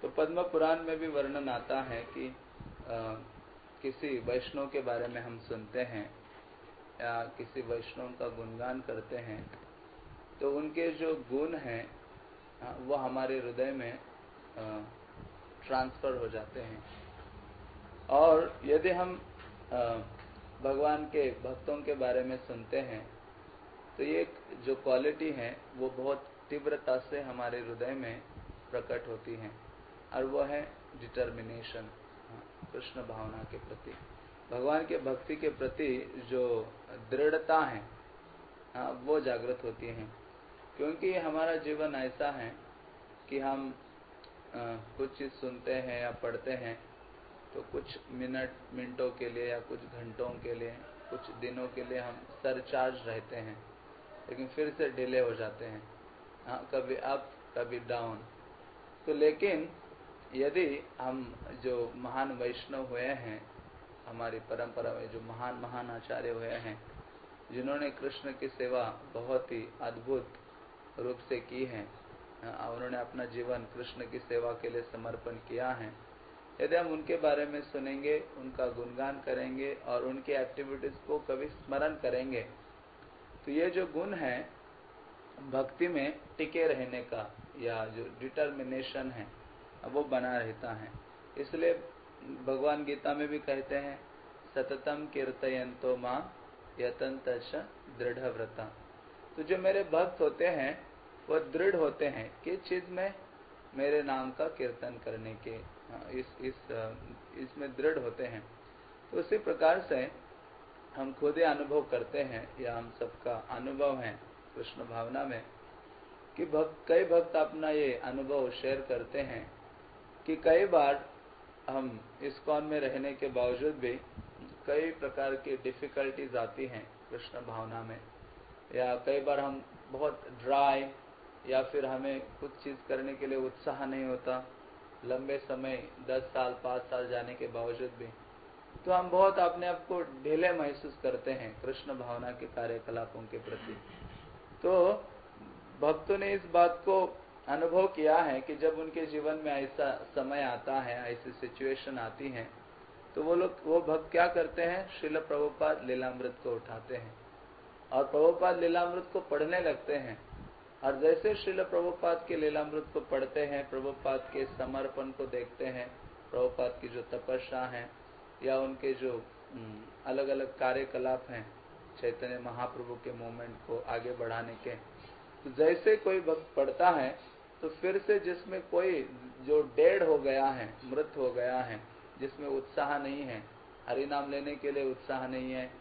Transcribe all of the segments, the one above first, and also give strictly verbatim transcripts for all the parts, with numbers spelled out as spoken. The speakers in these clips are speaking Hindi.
तो पद्म पुराण में भी वर्णन आता है कि आ, किसी वैष्णव के बारे में हम सुनते हैं या किसी वैष्णव का गुणगान करते हैं, तो उनके जो गुण हैं वो हमारे हृदय में ट्रांसफर हो जाते हैं। और यदि हम आ, भगवान के भक्तों के बारे में सुनते हैं, तो ये जो क्वालिटी है वो बहुत तीव्रता से हमारे हृदय में प्रकट होती है, और वो है डिटर्मिनेशन, कृष्ण भावना के प्रति, भगवान के भक्ति के प्रति जो दृढ़ता है वो जागृत होती है। क्योंकि हमारा जीवन ऐसा है कि हम आ, कुछ चीज़ सुनते हैं या पढ़ते हैं तो कुछ मिनट मिनटों के लिए या कुछ घंटों के लिए, कुछ दिनों के लिए हम सरचार्ज रहते हैं, लेकिन फिर से डिले हो जाते हैं, हाँ, कभी अप कभी डाउन। तो लेकिन यदि हम जो महान वैष्णव हुए हैं, हमारी परंपरा में जो महान महान आचार्य हुए हैं, जिन्होंने कृष्ण की सेवा बहुत ही अद्भुत रूप से की है, उन्होंने अपना जीवन कृष्ण की सेवा के लिए समर्पण किया है, यदि हम उनके बारे में सुनेंगे, उनका गुणगान करेंगे और उनकी एक्टिविटीज को कभी स्मरण करेंगे, तो ये जो गुण है भक्ति में टिके रहने का या जो डिटर्मिनेशन है वो बना रहता है। इसलिए भगवान गीता में भी कहते हैं, सततम कीर्तयन्तो मां यतन्तच दृढ़व्रता। तो जो मेरे भक्त होते हैं वो दृढ़ होते हैं किस चीज में? मेरे नाम का कीर्तन करने के, इस इस इसमें दृढ़ होते हैं। तो उसी प्रकार से हम खुद ही अनुभव करते हैं, या हम सबका अनुभव है कृष्ण भावना में, कि भक्त कई भक्त अपना ये अनुभव शेयर करते हैं कि कई बार हम इस्कॉन में रहने के बावजूद भी कई प्रकार की डिफिकल्टीज आती हैं कृष्ण भावना में, या कई बार हम बहुत ड्राई, या फिर हमें कुछ चीज़ करने के लिए उत्साह नहीं होता, लंबे समय दस साल पाँच साल जाने के बावजूद भी, तो हम बहुत अपने आप को ढीले महसूस करते हैं कृष्ण भावना के कार्यकलापों के प्रति। तो भक्तों ने इस बात को अनुभव किया है कि जब उनके जीवन में ऐसा समय आता है, ऐसी सिचुएशन आती है, तो वो लोग वो भक्त क्या करते हैं? श्रील प्रभुपाद लीलामृत को उठाते हैं और प्रभुपाद लीलामृत को पढ़ने लगते हैं। और जैसे श्रील प्रभुपाद के लीलामृत को पढ़ते हैं, प्रभुपाद के समर्पण को देखते हैं, प्रभुपाद की जो तपस्या है या उनके जो अलग अलग कार्यकलाप हैं चैतन्य महाप्रभु के मूवमेंट को आगे बढ़ाने के, तो जैसे कोई भक्त पढ़ता है तो फिर से जिसमें कोई जो डेड हो गया है, मृत हो गया है, जिसमें उत्साह नहीं है, हरि नाम लेने के लिए उत्साह नहीं है,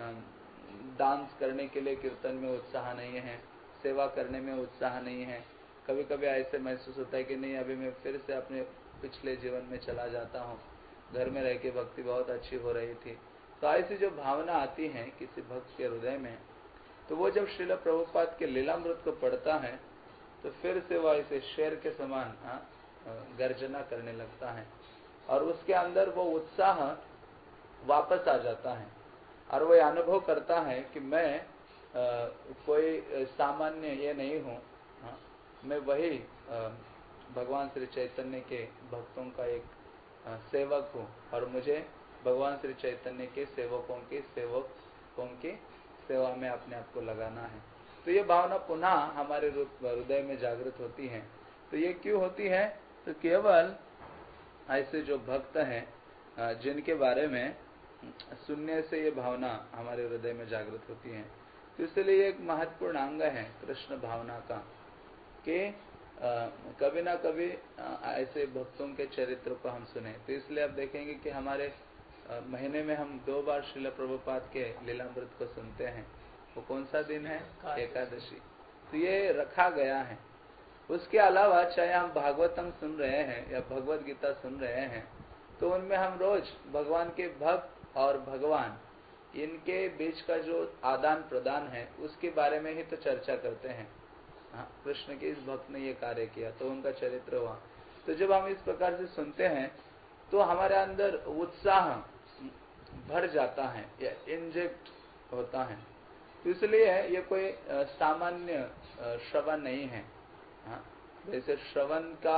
डांस करने के लिए कीर्तन में उत्साह नहीं है, सेवा करने में उत्साह नहीं है, कभी कभी ऐसे महसूस होता है कि नहीं, अभी मैं फिर से अपने पिछले जीवन में चला जाता हूँ, घर में रह के भक्ति बहुत अच्छी हो रही थी। तो ऐसी जो भावना आती है किसी भक्त के हृदय में, तो वो जब श्रील प्रभुपाद के लीलामृत को पढ़ता है तो फिर से वो ऐसे शेर के समान गर्जना करने लगता है, और उसके अंदर वो उत्साह वापस आ जाता है, और वो अनुभव करता है कि मैं आ, कोई सामान्य ये नहीं हूँ, मैं वही आ, भगवान श्री चैतन्य के भक्तों का एक आ, सेवक हूँ, और मुझे भगवान श्री चैतन्य के सेवकों के सेवकों की सेवा में अपने आप को लगाना है। तो ये भावना पुनः हमारे हृदय में जागृत होती है। तो ये क्यों होती है? तो केवल ऐसे जो भक्त हैं जिनके बारे में सुनने से ये भावना हमारे हृदय में जागृत होती है। तो इसलिए एक महत्वपूर्ण अंग है कृष्ण भावना का कि कभी ना कभी आ, ऐसे भक्तों के चरित्र को हम सुने। तो इसलिए आप देखेंगे कि हमारे आ, महीने में हम दो बार श्रील प्रभुपाद के लीलामृत को सुनते हैं। वो कौन सा दिन है? एकादशी। तो ये रखा गया है। उसके अलावा चाहे हम भागवतम सुन रहे हैं या भगवत गीता सुन रहे हैं, तो उनमें हम रोज भगवान के भक्त और भगवान इनके बीच का जो आदान प्रदान है उसके बारे में ही तो चर्चा करते हैं। हाँ, कृष्ण के इस भक्त ने ये कार्य किया तो उनका चरित्र हुआ। तो जब हम इस प्रकार से सुनते हैं तो हमारे अंदर उत्साह भर जाता है या इंजेक्ट होता है। तो इसलिए ये कोई सामान्य श्रवण नहीं है। हाँ, जैसे श्रवण का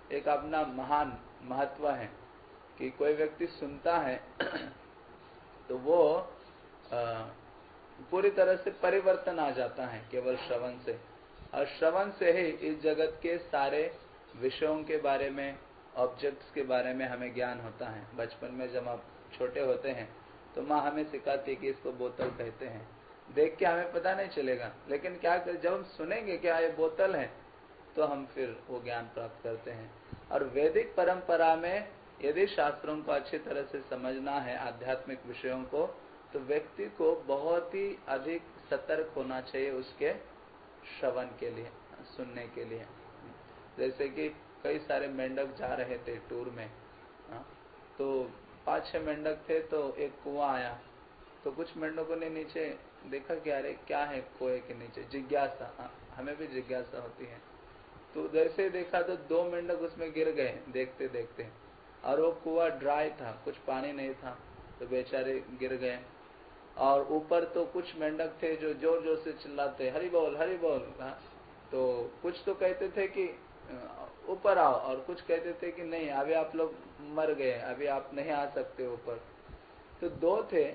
एक अपना महान महत्व है कि कोई व्यक्ति सुनता है तो वो आ, पूरी तरह से परिवर्तन आ जाता है केवल श्रवण से। और श्रवण से ही इस जगत के सारे विषयों के बारे में, ऑब्जेक्ट्स के बारे में हमें ज्ञान होता है। बचपन में जब आप छोटे होते हैं तो माँ हमें सिखाती है कि इसको बोतल कहते हैं। देख के हमें पता नहीं चलेगा, लेकिन क्या कर, जब हम सुनेंगे क्या ये बोतल है तो हम फिर वो ज्ञान प्राप्त करते हैं। और वैदिक परंपरा में यदि शास्त्रों को अच्छी तरह से समझना है, आध्यात्मिक विषयों को, तो व्यक्ति को बहुत ही अधिक सतर्क होना चाहिए उसके श्रवण के लिए, सुनने के लिए। जैसे कि कई सारे मेंढक जा रहे थे टूर में, तो पांच छह मेंढक थे, तो एक कुआं आया, तो कुछ मेंढकों ने नीचे देखा कि अरे क्या है कुएं के नीचे, जिज्ञासा, हमें भी जिज्ञासा होती है। तो जैसे देखा तो दो मेंढक उसमें गिर गए देखते देखते, और वो कुआं ड्राई था, कुछ पानी नहीं था, तो बेचारे गिर गए। और ऊपर तो कुछ मेंढक थे जो जोर जोर से चिल्लाते हरि बोल हरि बोल। तो कुछ तो कहते थे कि ऊपर आओ, और कुछ कहते थे कि नहीं अभी आप लोग मर गए, अभी आप नहीं आ सकते ऊपर। तो दो थे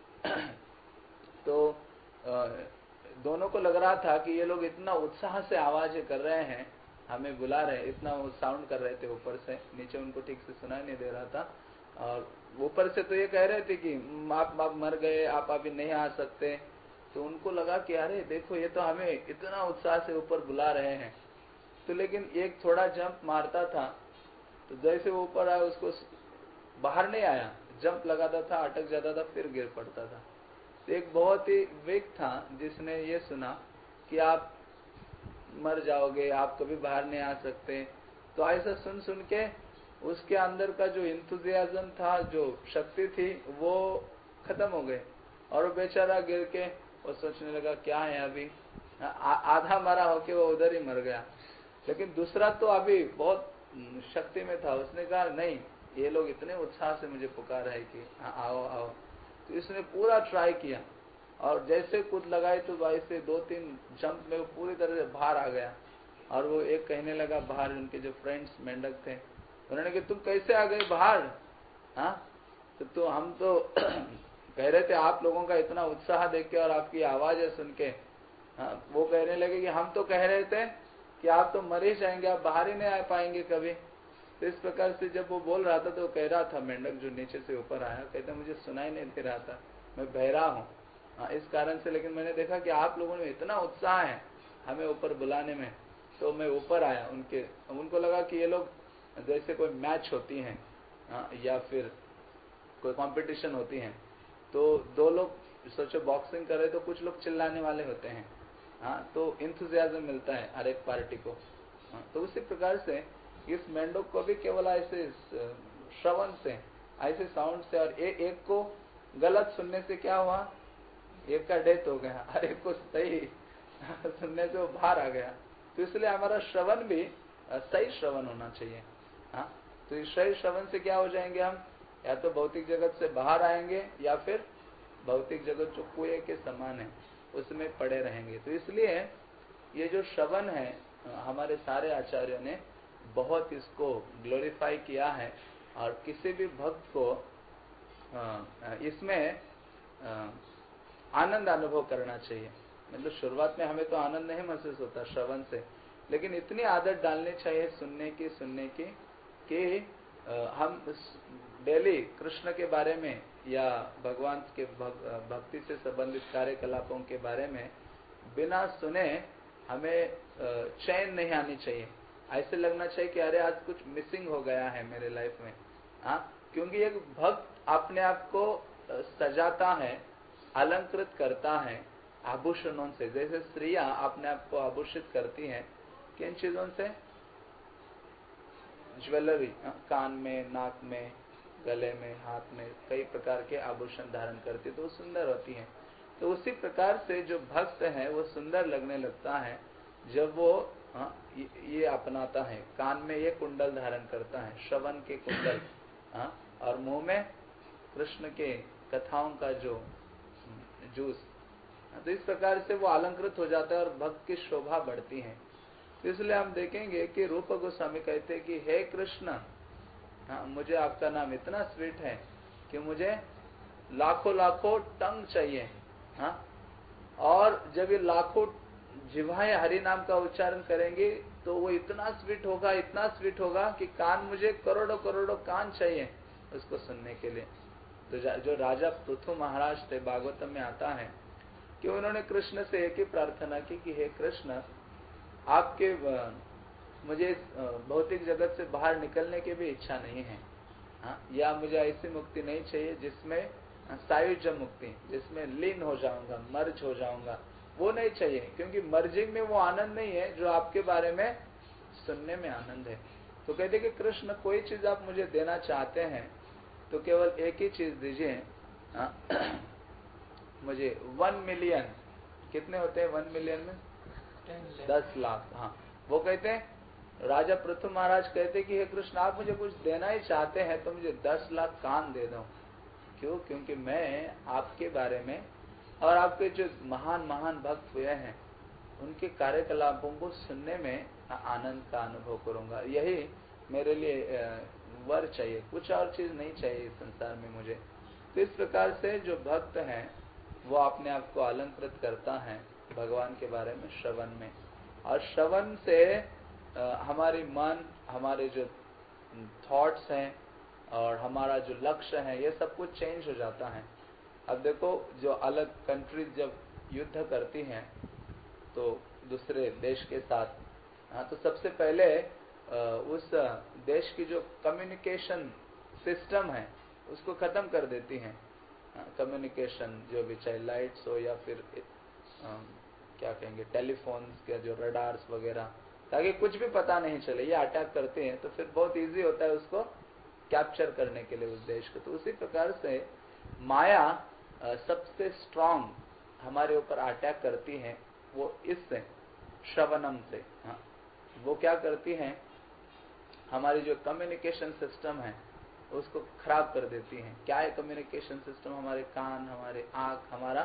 तो दोनों को लग रहा था कि ये लोग इतना उत्साह से आवाज कर रहे हैं, हमें बुला रहे हैं, इतना वो साउंड कर रहे थे ऊपर से, नीचे उनको ठीक से सुनाई नहीं दे रहा था। और ऊपर से तो ये कह रहे थे कि आप आप मर गए, आप अभी नहीं आ सकते। तो उनको लगा कि अरे देखो ये तो हमें इतना उत्साह से ऊपर बुला रहे हैं। तो लेकिन एक थोड़ा जंप मारता था, तो जैसे वो ऊपर आया उसको बाहर नहीं आया, जंप लगाता था, अटक जाता था, फिर गिर पड़ता था। तो एक बहुत ही वीक था जिसने ये सुना कि आप मर जाओगे, आप कभी बाहर नहीं आ सकते। तो ऐसा सुन सुन के उसके अंदर का जो इंथुजियाज्म था, जो शक्ति थी, वो खत्म हो गए, और वो बेचारा गिर के वो सोचने लगा क्या है अभी, आ, आधा मरा होके वो उधर ही मर गया। लेकिन दूसरा तो अभी बहुत शक्ति में था, उसने कहा नहीं ये लोग इतने उत्साह से मुझे पुकार रहे कि आओ आओ। तो इसने पूरा ट्राई किया, और जैसे कूद लगाई तो वैसे दो तीन जंप में वो पूरी तरह से बाहर आ गया। और वो एक कहने लगा बाहर, उनके जो फ्रेंड्स मेंढक थे, उन्होंने कहा तुम कैसे आ गए बाहर? हाँ तो, तो हम तो कह रहे थे आप लोगों का इतना उत्साह देख के और आपकी आवाज सुन के। हाँ, वो कहने लगे कि हम तो कह रहे थे कि आप तो मर ही जाएंगे, आप बाहर ही नहीं आ पाएंगे कभी। तो इस प्रकार से जब वो बोल रहा था तो कह रहा था मेंढक जो नीचे से ऊपर आया, कहता मुझे सुनाई नहीं दे रहा था, मैं बहरा हूँ इस कारण से, लेकिन मैंने देखा कि आप लोगों में इतना उत्साह है हमें ऊपर बुलाने में, तो मैं ऊपर आया। उनके उनको लगा कि ये लोग जैसे कोई मैच होती है या फिर कोई कंपटीशन होती है, तो दो लोग सोचो बॉक्सिंग करे तो कुछ लोग चिल्लाने वाले होते हैं, हाँ तो इंथुजियाज्म मिलता है हर एक पार्टी को। हाँ, तो उसी प्रकार से इस मेंढक को भी केवल ऐसे श्रवण से, ऐसे साउंड से, और ए, एक को गलत सुनने से क्या हुआ, एक का डेथ हो गया, और एक को सही सुनने से वो बाहर आ गया। तो इसलिए हमारा श्रवण भी सही श्रवण होना चाहिए। हाँ तो इस सही श्रवण से क्या हो जाएंगे हम, या तो भौतिक जगत से बाहर आएंगे, या फिर भौतिक जगत जो कुएं के समान है उसमें पड़े रहेंगे। तो इसलिए ये जो श्रवण है, हमारे सारे आचार्यों ने बहुत इसको ग्लोरीफाई किया है, और किसी भी भक्त को इसमें आनंद अनुभव करना चाहिए। मतलब शुरुआत में हमें तो आनंद नहीं महसूस होता श्रवण से, लेकिन इतनी आदत डालनी चाहिए सुनने की सुनने की कि हम डेली कृष्ण के बारे में या भगवान के भक्ति से संबंधित कार्यकलापों के बारे में बिना सुने हमें चैन नहीं आनी चाहिए। ऐसे लगना चाहिए कि अरे आज कुछ मिसिंग हो गया है मेरे लाइफ में। हाँ क्योंकि एक भक्त अपने आप को सजाता है, अलंकृत करता है आभूषणों से। जैसे स्त्रियां अपने आप को आभूषित करती हैं किन चीजों से, ज्वेलरी, कान में, नाक में, गले में, हाथ में, कई प्रकार के आभूषण धारण करती है तो वो सुंदर होती हैं। तो उसी प्रकार से जो भक्त है वो सुंदर लगने लगता है जब वो हाँ, ये अपनाता है, कान में ये कुंडल धारण करता है, श्रवण के कुंडल, हाँ, और मुंह में कृष्ण के कथाओं का जो जूस। तो इस प्रकार से वो अलंकृत हो जाता है और भक्त की शोभा बढ़ती है। तो इसलिए हम देखेंगे कि रूप गोस्वामी कहते हैं कि हे कृष्ण, हाँ, मुझे आपका नाम इतना स्वीट है कि मुझे लाखों लाखों टंग चाहिए, हाँ, और जब ये लाखों जिह्वाएं हरि नाम का उच्चारण करेंगे तो वो इतना स्वीट होगा, इतना स्वीट होगा कि कान, मुझे करोड़ों करोड़ों कान चाहिए उसको सुनने के लिए। तो जो राजा पृथु महाराज थे, भागवतम में आता है कि उन्होंने कृष्ण से एक ही प्रार्थना की कि हे कृष्ण, आपके मुझे भौतिक जगत से बाहर निकलने की भी इच्छा नहीं है, हाँ, या मुझे ऐसी मुक्ति नहीं चाहिए जिसमें सायुज्य मुक्ति, जिसमें लीन हो जाऊंगा, मर्ज हो जाऊंगा, वो नहीं चाहिए, क्योंकि मर्जिंग में वो आनंद नहीं है जो आपके बारे में सुनने में आनंद है। तो कहते कि कृष्ण, कोई चीज आप मुझे देना चाहते हैं तो केवल एक ही चीज दीजिए, मुझे वन मिलियन, कितने होते हैं वन मिलियन में? दस लाख। हाँ, वो कहते हैं, राजा पृथु महाराज कहते कि हे कृष्ण, आप मुझे कुछ देना ही चाहते हैं तो मुझे दस लाख कान दे दो। क्यों? क्योंकि मैं आपके बारे में और आपके जो महान महान भक्त हुए हैं उनके कार्यकलापों को सुनने में आनंद का अनुभव करूंगा। यही मेरे लिए वर चाहिए, कुछ और चीज नहीं चाहिए इस संसार में मुझे। तो इस प्रकार से जो भक्त हैं वो अपने आप को अलंकृत करता है भगवान के बारे में श्रवण में, और श्रवण से हमारी मन, हमारे जो थॉट्स हैं और हमारा जो लक्ष्य है, ये सब कुछ चेंज हो जाता है। अब देखो, जो अलग कंट्रीज जब युद्ध करती हैं तो दूसरे देश के साथ, हाँ, तो सबसे पहले उस देश की जो कम्युनिकेशन सिस्टम है उसको खत्म कर देती हैं। कम्युनिकेशन जो भी, चाहे लाइट्स हो या फिर आ, क्या कहेंगे, टेलीफोन्स के जो रडार्स वगैरह, ताकि कुछ भी पता नहीं चले। ये अटैक करते हैं तो फिर बहुत इजी होता है उसको कैप्चर करने के लिए उस देश को। तो उसी प्रकार से माया सबसे स्ट्रांग हमारे ऊपर अटैक करती है, वो इससे श्रवणम से। हाँ, वो क्या करती है, हमारी जो कम्युनिकेशन सिस्टम है उसको खराब कर देती है। क्या है कम्युनिकेशन सिस्टम? हमारे कान, हमारे आंख, हमारा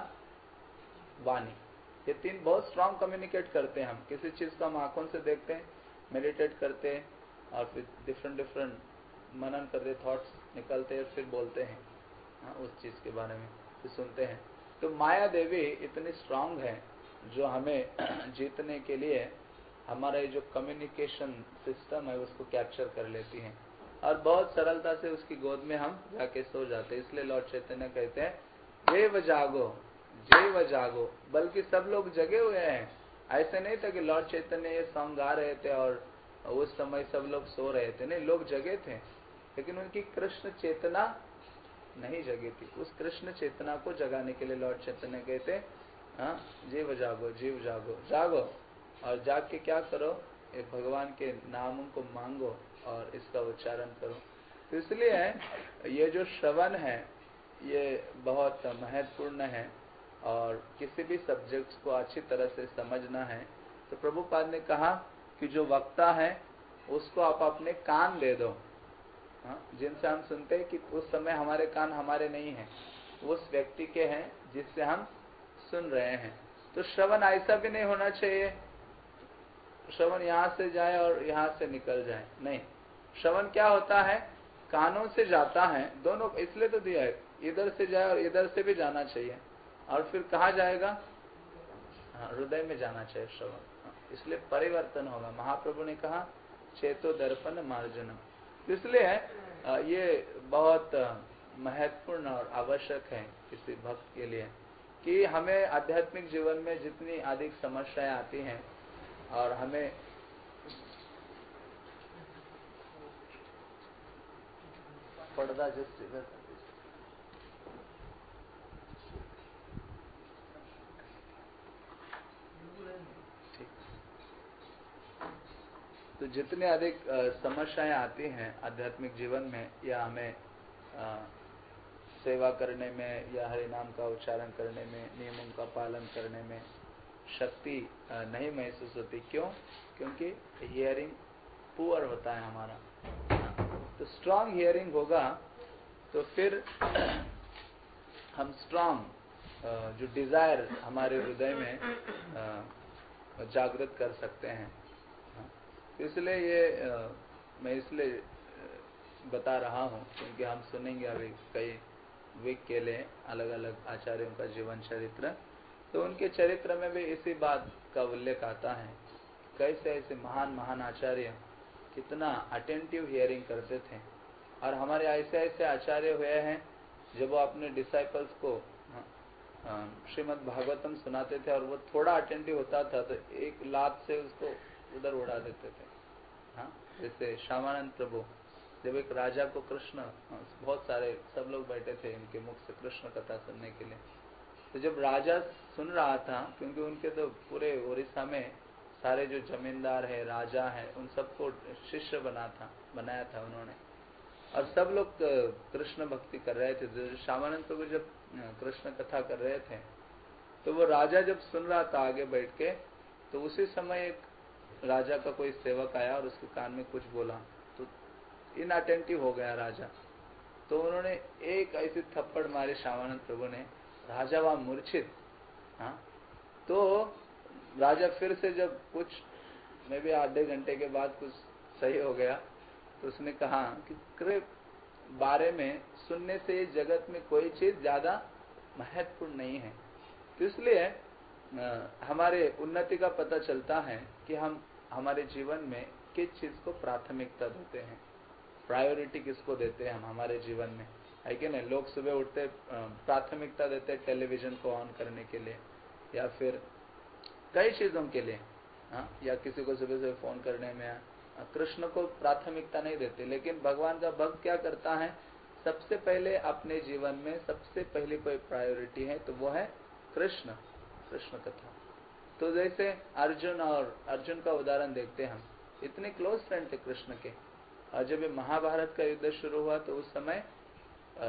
वाणी, ये तीन बहुत स्ट्रांग कम्युनिकेट करते हैं। हम किसी चीज को हम आंखों से देखते हैं, मेडिटेट करते हैं और फिर डिफरेंट डिफरेंट मनन करते, थॉट्स निकलते हैं, फिर बोलते हैं, हाँ, उस चीज के बारे में फिर सुनते हैं। तो माया देवी इतनी स्ट्रांग है जो हमें जीतने के लिए हमारा जो कम्युनिकेशन सिस्टम है उसको कैप्चर कर लेती है और बहुत सरलता से उसकी गोद में हम जाके सो जाते हैं। इसलिए लॉर्ड चैतन्य कहते हैं, जैव जागो जैव जागो, बल्कि सब लोग जगे हुए हैं। ऐसे नहीं था कि लॉर्ड चैतन्य ये सॉन्ग गा रहे थे और उस समय सब लोग सो रहे थे, नहीं, लोग जगे थे, लेकिन उनकी कृष्ण चेतना नहीं जगी थी। उस कृष्ण चेतना को जगाने के लिए लॉर्ड चैतन्य कहते, हाँ, जीव जागो जीव जागो, जागो और जाग के क्या करो, ये भगवान के नामों को मांगो और इसका उच्चारण करो। तो इसलिए ये जो श्रवण है ये बहुत महत्वपूर्ण है और किसी भी सब्जेक्ट्स को अच्छी तरह से समझना है तो प्रभुपाद ने कहा कि जो वक्ता है उसको आप अपने कान दे दो, हाँ, जिनसे हम सुनते हैं कि उस समय हमारे कान हमारे नहीं हैं, उस व्यक्ति के हैं जिससे हम सुन रहे हैं। तो श्रवण ऐसा भी नहीं होना चाहिए श्रवण यहाँ से जाए और यहाँ से निकल जाए, नहीं। श्रवण क्या होता है, कानों से जाता है, दोनों, इसलिए तो दिया है, इधर से जाए और इधर से भी जाना चाहिए, और फिर कहाँ जाएगा, हाँ, हृदय में जाना चाहिए श्रवण, हाँ, इसलिए परिवर्तन होगा। महाप्रभु ने कहा चेतो दर्पण मार्जनम। इसलिए ये बहुत महत्वपूर्ण और आवश्यक है किसी भक्त के लिए कि हमें आध्यात्मिक जीवन में जितनी अधिक समस्याएं आती हैं और हमें पर्दा जस्ट इधर, तो जितने अधिक समस्याएं आती हैं आध्यात्मिक जीवन में, या हमें आ, सेवा करने में या हरि नाम का उच्चारण करने में, नियमों का पालन करने में शक्ति नहीं महसूस होती। क्यों? क्योंकि हियरिंग पुअर होता है हमारा। तो स्ट्रांग हियरिंग होगा तो फिर हम स्ट्रांग जो डिजायर हमारे हृदय में जागृत कर सकते हैं। इसलिए ये आ, मैं इसलिए बता रहा हूँ क्योंकि हम सुनेंगे अभी कई वीक के लिए अलग अलग आचार्यों का जीवन चरित्र, तो उनके चरित्र में भी इसी बात का उल्लेख आता है कैसे ऐसे महान महान आचार्य कितना अटेंटिव हियरिंग करते थे। और हमारे ऐसे ऐसे आचार्य हुए हैं जब वो अपने डिसाइपल्स को श्रीमद् भागवतम सुनाते थे और वो थोड़ा अटेंटिव होता था तो एक लात से उसको उधर उड़ा देते थे। हाँ, जैसे श्यामानंद प्रभु जब एक राजा को कृष्ण, बहुत सारे सब लोग बैठे थे इनके मुख से कृष्ण कथा सुनने के लिए, तो जब राजा सुन रहा था, क्योंकि उनके तो पूरे उड़ीसा में सारे जो जमींदार है राजा है उन सबको शिष्य बना था बनाया था उन्होंने, और सब लोग कृष्ण भक्ति कर रहे थे। श्यामानंद प्रभु जब कृष्ण कथा कर रहे थे तो वो राजा जब सुन रहा था आगे बैठ के, तो उसी समय एक राजा का कोई सेवक आया और उसके कान में कुछ बोला तो इनअटेंटिव हो गया राजा। तो उन्होंने एक ऐसी थप्पड़ मारी श्यामानंद प्रभु ने, राजा वहां मूर्छित। हाँ, तो राजा फिर से जब कुछ में भी आधे घंटे के बाद कुछ सही हो गया तो उसने कहा कि कृप बारे में सुनने से जगत में कोई चीज ज्यादा महत्वपूर्ण नहीं है। तो इसलिए हमारे उन्नति का पता चलता है कि हम हमारे जीवन में किस चीज को प्राथमिकता देते हैं, प्रायोरिटी किसको देते हैं हम हमारे जीवन में, है कि नहीं। लोग सुबह उठते प्राथमिकता देते हैं टेलीविजन को ऑन करने के लिए या फिर कई चीजों के लिए, हाँ, या किसी को सुबह सुबह फोन करने में, कृष्ण को प्राथमिकता नहीं देते। लेकिन भगवान का भक्त क्या करता है, सबसे पहले अपने जीवन में सबसे पहली कोई प्रायोरिटी है तो वो है कृष्ण, कृष्ण कथा। तो जैसे अर्जुन और अर्जुन का उदाहरण देखते हैं हम, इतने क्लोज फ्रेंड थे कृष्ण के, और जब ये महाभारत का युद्ध शुरू हुआ तो उस समय आ,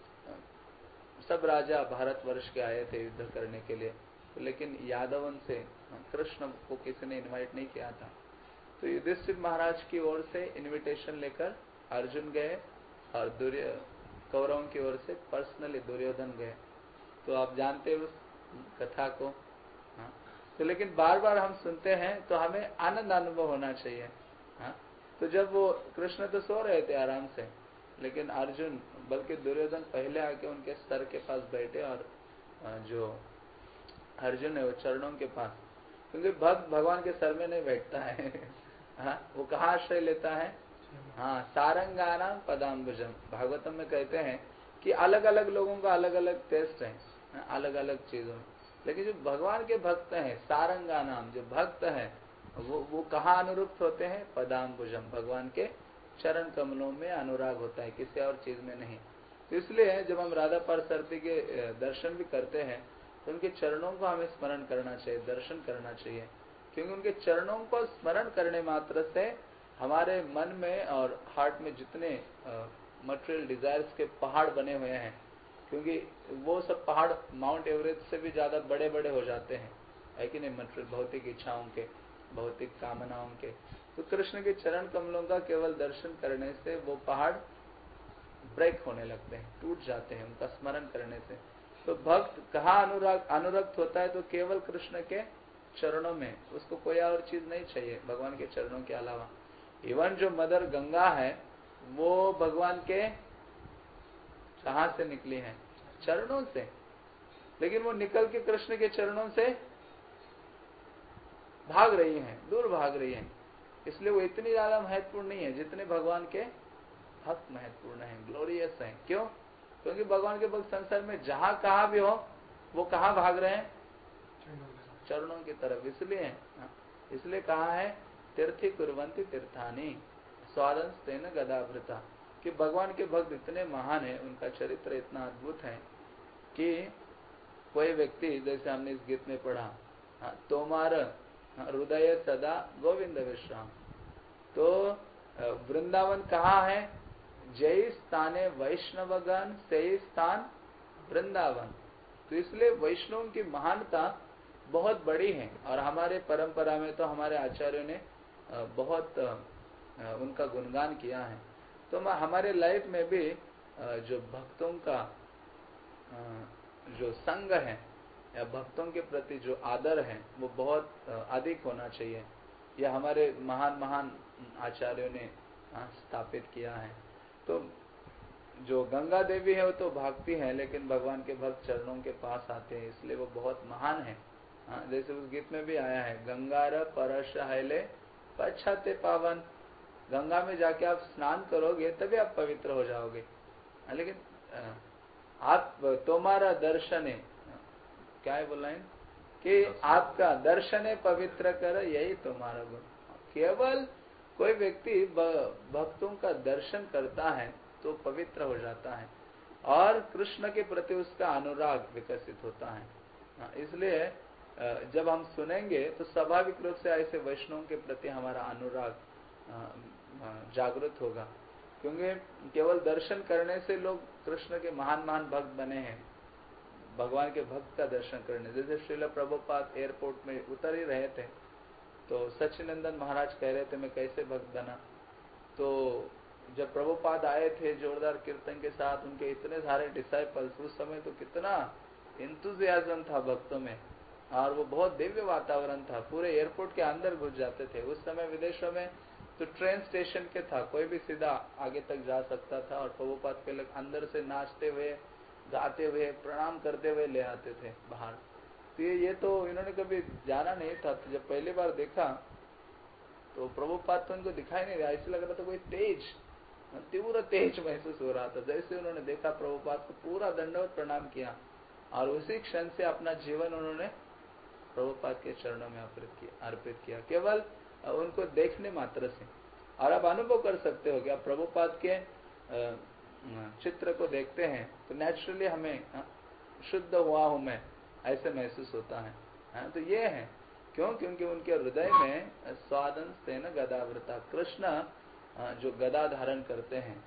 सब राजा भारतवर्ष के आए थे युद्ध करने के लिए, लेकिन यादवन से कृष्ण को किसी ने इनवाइट नहीं किया था। तो युधिष्ठिर महाराज की ओर से इनविटेशन लेकर अर्जुन गए और कौरवों की ओर से पर्सनली दुर्योधन गए। तो आप जानते हैं उस कथा को। हाँ, तो लेकिन बार बार हम सुनते हैं तो हमें आनंद अनुभव होना चाहिए। हाँ, तो जब वो कृष्ण तो सो रहे थे आराम से, लेकिन अर्जुन बल्कि दुर्योधन पहले आके उनके सर के पास बैठे और जो अर्जुन है वो चरणों के पास, क्योंकि भक्त भगवान के सर में नहीं बैठता है। हाँ, वो कहाँ आश्रय लेता है, हाँ, सारंगाना पदाम्बुजम। भागवतम में कहते हैं कि अलग अलग लोगों का अलग अलग टेस्ट है, अलग अलग चीजों में, लेकिन जो भगवान के भक्त हैं, सारंगानाम जो भक्त हैं, वो वो कहाँ अनुरुक्त होते हैं, पदाम्बुजम, भगवान के चरण कमलों में अनुराग होता है, किसी और चीज में नहीं। तो इसलिए जब हम राधा पार्षदी के दर्शन भी करते हैं तो उनके चरणों को हमें स्मरण करना चाहिए, दर्शन करना चाहिए, क्योंकि उनके चरणों को स्मरण करने मात्र से हमारे मन में और हार्ट में जितने मटेरियल डिजायर्स के पहाड़ बने हुए हैं, क्योंकि वो सब पहाड़ माउंट एवरेस्ट से भी ज्यादा बड़े बड़े हो जाते हैं, है कि नहीं, मटेरियल भौतिक इच्छाओं के, भौतिक कामनाओं के। तो कृष्ण के चरण कमलों का केवल दर्शन करने से वो पहाड़ ब्रेक होने लगते हैं, टूट जाते हैं उनका स्मरण करने से। तो भक्त कहाँ अनुराग अनुरक्त होता है, तो केवल कृष्ण के चरणों में, उसको कोई और चीज नहीं चाहिए भगवान के चरणों के अलावा। इवन जो मदर गंगा है वो भगवान के कहाँ से निकली है, चरणों से, लेकिन वो निकल के कृष्ण के चरणों से भाग रही हैं, दूर भाग रही हैं, इसलिए वो इतनी ज्यादा महत्वपूर्ण नहीं है जितने भगवान के भक्त महत्वपूर्ण है, ग्लोरियस है। क्यों? क्योंकि भगवान के भक्त संसार में जहां कहा भी हो वो कहाँ भाग रहे हैं, चरणों की तरफ। इसलिए इसलिए कहा है तीर्थी कुर्वन्ति तीर्थानी स्वादंस्तेन गदावृता, कि भगवान के भक्त इतने महान है, उनका चरित्र इतना अद्भुत है कि कोई व्यक्ति, जैसे हमने इस गीत में पढ़ा, तोमार हृदय सदा गोविंद विश्राम, तो वृंदावन कहाँ है, जय स्थाने वैष्णवगण से स्थान वृंदावन। तो इसलिए वैष्णव की महानता बहुत बड़ी है, और हमारे परंपरा में तो हमारे आचार्यों ने बहुत उनका गुणगान किया है। तो हमारे लाइफ में भी जो भक्तों का जो संग है या भक्तों के प्रति जो आदर है वो बहुत अधिक होना चाहिए। यह हमारे महान महान आचार्यों ने स्थापित किया है। तो जो गंगा देवी है वो तो भागती है, लेकिन भगवान के भक्त चरणों के पास आते हैं, इसलिए वो बहुत महान है। जैसे उस गीत में भी आया है, गंगार परश हैले पछाते पावन, गंगा में जाके आप स्नान करोगे तभी आप पवित्र हो जाओगे, लेकिन आप तुम्हारा दर्शन है, क्या है बोला है कि आपका दर्शन है पवित्र कर, यही तुम्हारा गुण। केवल कोई व्यक्ति भक्तों का दर्शन करता है तो पवित्र हो जाता है और कृष्ण के प्रति उसका अनुराग विकसित होता है। इसलिए जब हम सुनेंगे तो स्वाभाविक रूप से ऐसे वैष्णव के प्रति हमारा अनुराग जागृत होगा, क्योंकि केवल दर्शन करने से लोग कृष्ण के महान महान भक्त बने हैं। भगवान के भक्त का दर्शन करने, जैसे श्रील प्रभुपाद एयरपोर्ट में उतर ही रहे थे तो सच्चिनंदन महाराज कह रहे थे मैं कैसे भक्त बना। तो जब प्रभुपाद आए थे जोरदार कीर्तन के साथ, उनके इतने सारे डिसाइपल्स, उस समय तो कितना एंथुसियाज्म था भक्तों में और वो बहुत दिव्य वातावरण था, पूरे एयरपोर्ट के अंदर घुस जाते थे। उस समय विदेशों में तो ट्रेन स्टेशन के था, कोई भी सीधा आगे तक जा सकता था और प्रभुपाद के लोग अंदर से नाचते हुए गाते हुए प्रणाम करते हुए ले आते थे बाहर। तो ये, ये तो इन्होंने कभी जाना नहीं था। तो जब पहली बार देखा तो प्रभुपाद तो इनको दिखाई नहीं रहा, ऐसे लग रहा था कोई तेज, तीव्र तेज महसूस हो रहा था। जैसे उन्होंने देखा प्रभुपाद को पूरा दंडवत प्रणाम किया और उसी क्षण से अपना जीवन उन्होंने प्रभुपाद के चरणों में अर्पित किया अर्पित किया केवल उनको देखने मात्र से। और आप अनुभव कर सकते हो कि आप प्रभुपाद के चित्र को देखते हैं तो नेचुरली हमें शुद्ध हुआ हूं मैं ऐसे महसूस होता है। तो ये है क्यों, क्योंकि उनके हृदय में स्वादन सेन गदावृता, कृष्ण जो गदा धारण करते हैं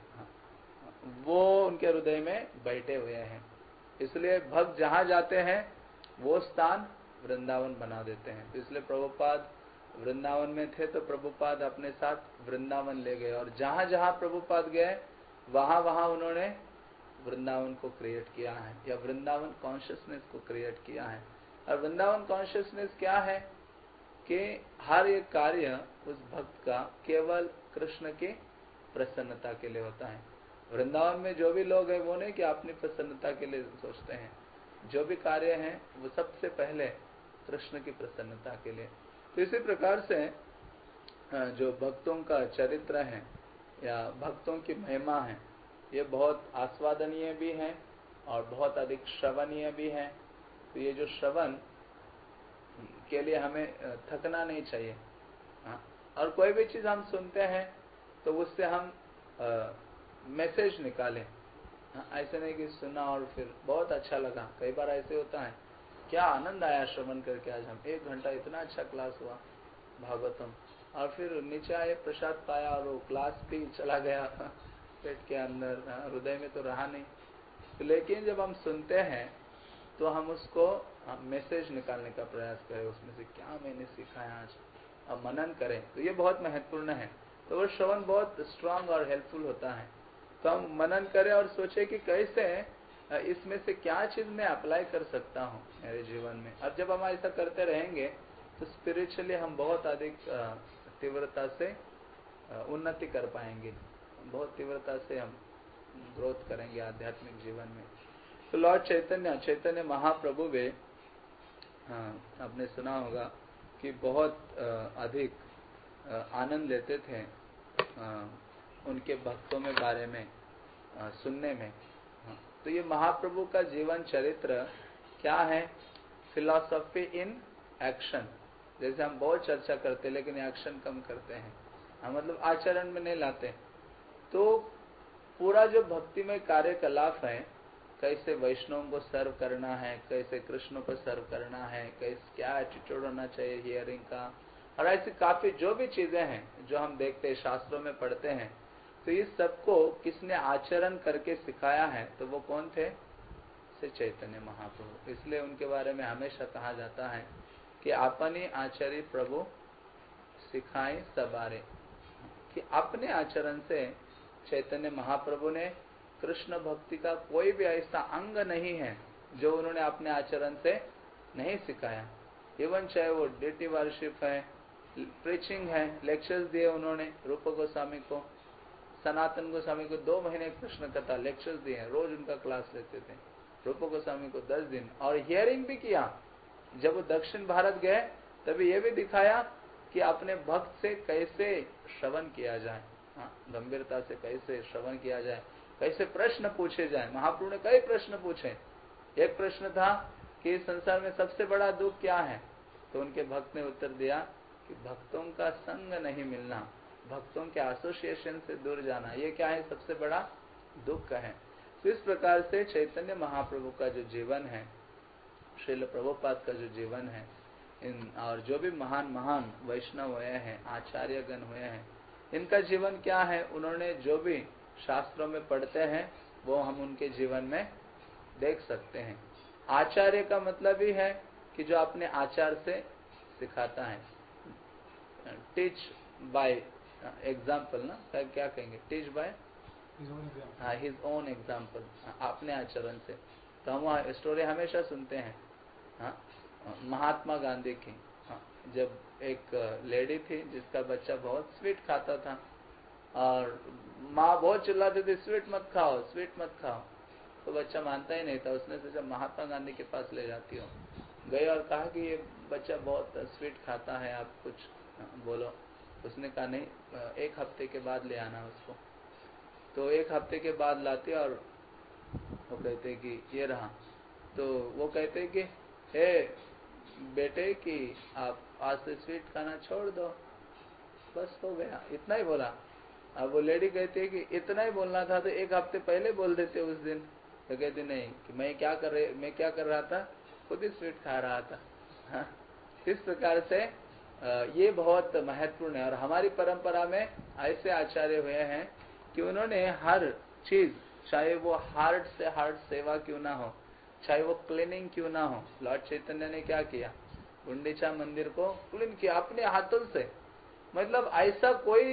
वो उनके हृदय में बैठे हुए हैं। इसलिए भक्त जहां जाते हैं वो स्थान वृंदावन बना देते हैं। तो इसलिए प्रभुपाद वृंदावन में थे तो प्रभुपाद अपने साथ वृंदावन ले गए और जहां जहां प्रभुपाद गए वहां वहां उन्होंने वृंदावन को क्रिएट किया है या वृंदावन कॉन्शियसनेस को क्रिएट किया है। और वृंदावन कॉन्शियसनेस क्या है कि हर एक कार्य उस भक्त का केवल कृष्ण की प्रसन्नता के लिए होता है। वृंदावन में जो भी लोग हैं वो नहीं कि अपनी प्रसन्नता के लिए सोचते हैं, जो भी कार्य हैं वो सबसे पहले कृष्ण की प्रसन्नता के लिए। तो इसी प्रकार से जो भक्तों का चरित्र है या भक्तों की महिमा है ये बहुत आस्वादनीय भी है और बहुत अधिक श्रवणीय भी है। तो ये जो श्रवण के लिए हमें थकना नहीं चाहिए। और कोई भी चीज हम सुनते हैं तो उससे हम मैसेज निकालें, ऐसे नहीं कि सुना और फिर बहुत अच्छा लगा। कई बार ऐसे होता है, क्या आनंद आया श्रवण करके, आज हम एक घंटा इतना अच्छा क्लास हुआ भागवतम, और फिर नीचे आए प्रसाद पाया और वो क्लास भी चला गया पेट के अंदर, हृदय में तो रहा नहीं। तो लेकिन जब हम सुनते हैं तो हम उसको मैसेज निकालने का प्रयास करें, उसमें से क्या मैंने सीखा है आज, अब मनन करें। तो ये बहुत महत्वपूर्ण है। तो वो श्रवण बहुत स्ट्रांग और हेल्पफुल होता है। तो हम मनन करें और सोचे कि कैसे इसमें से क्या चीज मैं अप्लाई कर सकता हूँ मेरे जीवन में। अब जब हम ऐसा करते रहेंगे तो स्पिरिचुअली हम बहुत अधिक तीव्रता से उन्नति कर पाएंगे, बहुत तीव्रता से हम ग्रोथ करेंगे आध्यात्मिक जीवन में। तो लॉर्ड चैतन्य चैतन्य महाप्रभु वे, हाँ आपने सुना होगा कि बहुत अधिक आनंद लेते थे उनके भक्तों में बारे में सुनने में। तो ये महाप्रभु का जीवन चरित्र क्या है, फिलॉसफी इन एक्शन। जैसे हम बहुत चर्चा करते लेकिन एक्शन कम करते हैं, हाँ मतलब आचरण में नहीं लाते। तो पूरा जो भक्ति में कार्यकलाप है, कैसे वैष्णव को सर्व करना है, कैसे कृष्ण को सर्व करना है, कैसे क्या एटीट्यूड होना चाहिए हियरिंग का, और ऐसी काफी जो भी चीजें हैं जो हम देखते हैं शास्त्रों में पढ़ते हैं, तो इस सबको किसने आचरण करके सिखाया है, तो वो कौन थे, श्री चैतन्य महाप्रभु। इसलिए उनके बारे में हमेशा कहा जाता है कि अपनी आचरी प्रभु सिखाए सबारे, कि अपने आचरण से चैतन्य महाप्रभु ने कृष्ण भक्ति का कोई भी ऐसा अंग नहीं है जो उन्होंने अपने आचरण से नहीं सिखाया। इवन चाहे वो डेटी वर्शिप है प्रीचिंग है, लेक्चर्स दिए उन्होंने रूप गोस्वामी को, सनातन गोस्वामी को दो महीने कृष्ण कथा लेक्चर्स दिए, रोज उनका क्लास लेते थे। रूप गोस्वामी को दस दिन, और हियरिंग भी किया। जब वो दक्षिण भारत गए तभी ये भी दिखाया कि अपने भक्त से कैसे श्रवण किया जाए, हाँ, गंभीरता से कैसे श्रवण किया जाए, कैसे प्रश्न पूछे जाए। महाप्रभु ने कई प्रश्न पूछे। एक प्रश्न था कि इस संसार में सबसे बड़ा दुख क्या है, तो उनके भक्त ने उत्तर दिया कि भक्तों का संग नहीं मिलना, भक्तों के एसोसिएशन से दूर जाना, ये क्या है, सबसे बड़ा दुख है। तो इस प्रकार से चैतन्य महाप्रभु का जो जीवन है, श्रील प्रभुपाद का जो जीवन है, इन और जो भी महान महान वैष्णव हुए हैं, आचार्यगण हुए हैं, इनका जीवन क्या है, उन्होंने जो भी शास्त्रों में पढ़ते हैं वो हम उनके जीवन में देख सकते हैं। आचार्य का मतलब ही है कि जो अपने आचार से सिखाता है। टीच बाय एग्जाम्पल ना, क्या कहेंगे, teach by his own example, अपने आचरण से। तो हम स्टोरी हमेशा सुनते हैं, हाँ, महात्मा गांधी की। हाँ, जब एक लेडी थी जिसका बच्चा बहुत स्वीट खाता था और माँ बहुत चिल्लाती थी, स्वीट मत खाओ, स्वीट मत खाओ, तो बच्चा मानता ही नहीं था। उसने सोचा महात्मा गांधी के पास ले जाती हो, गए और कहा कि ये बच्चा बहुत स्वीट खाता है, आप कुछ बोलो। उसने कहा नहीं, एक हफ्ते के बाद ले आना उसको। तो एक हफ्ते के बाद लाते और वो कहते कि ये रहा। तो वो कहते कि हे बेटे कि आप आज से स्वीट खाना छोड़ दो, बस हो गया, इतना ही बोला। अब वो लेडी कहती है कि इतना ही बोलना था तो एक हफ्ते पहले बोल देते उस दिन। तो कहती नहीं कि मैं क्या कर रहे मैं क्या कर रहा था, खुद ही स्वीट खा रहा था। हाँ, इस प्रकार से ये बहुत महत्वपूर्ण है। और हमारी परंपरा में ऐसे आचार्य हुए हैं कि उन्होंने हर चीज, चाहे वो हार्ट से हार्ट सेवा क्यों ना हो, चाहे वो क्लीनिंग क्यों ना हो, लॉर्ड चैतन्य ने क्या किया, गुंडीचा मंदिर को क्लीन किया अपने हाथों से। मतलब ऐसा कोई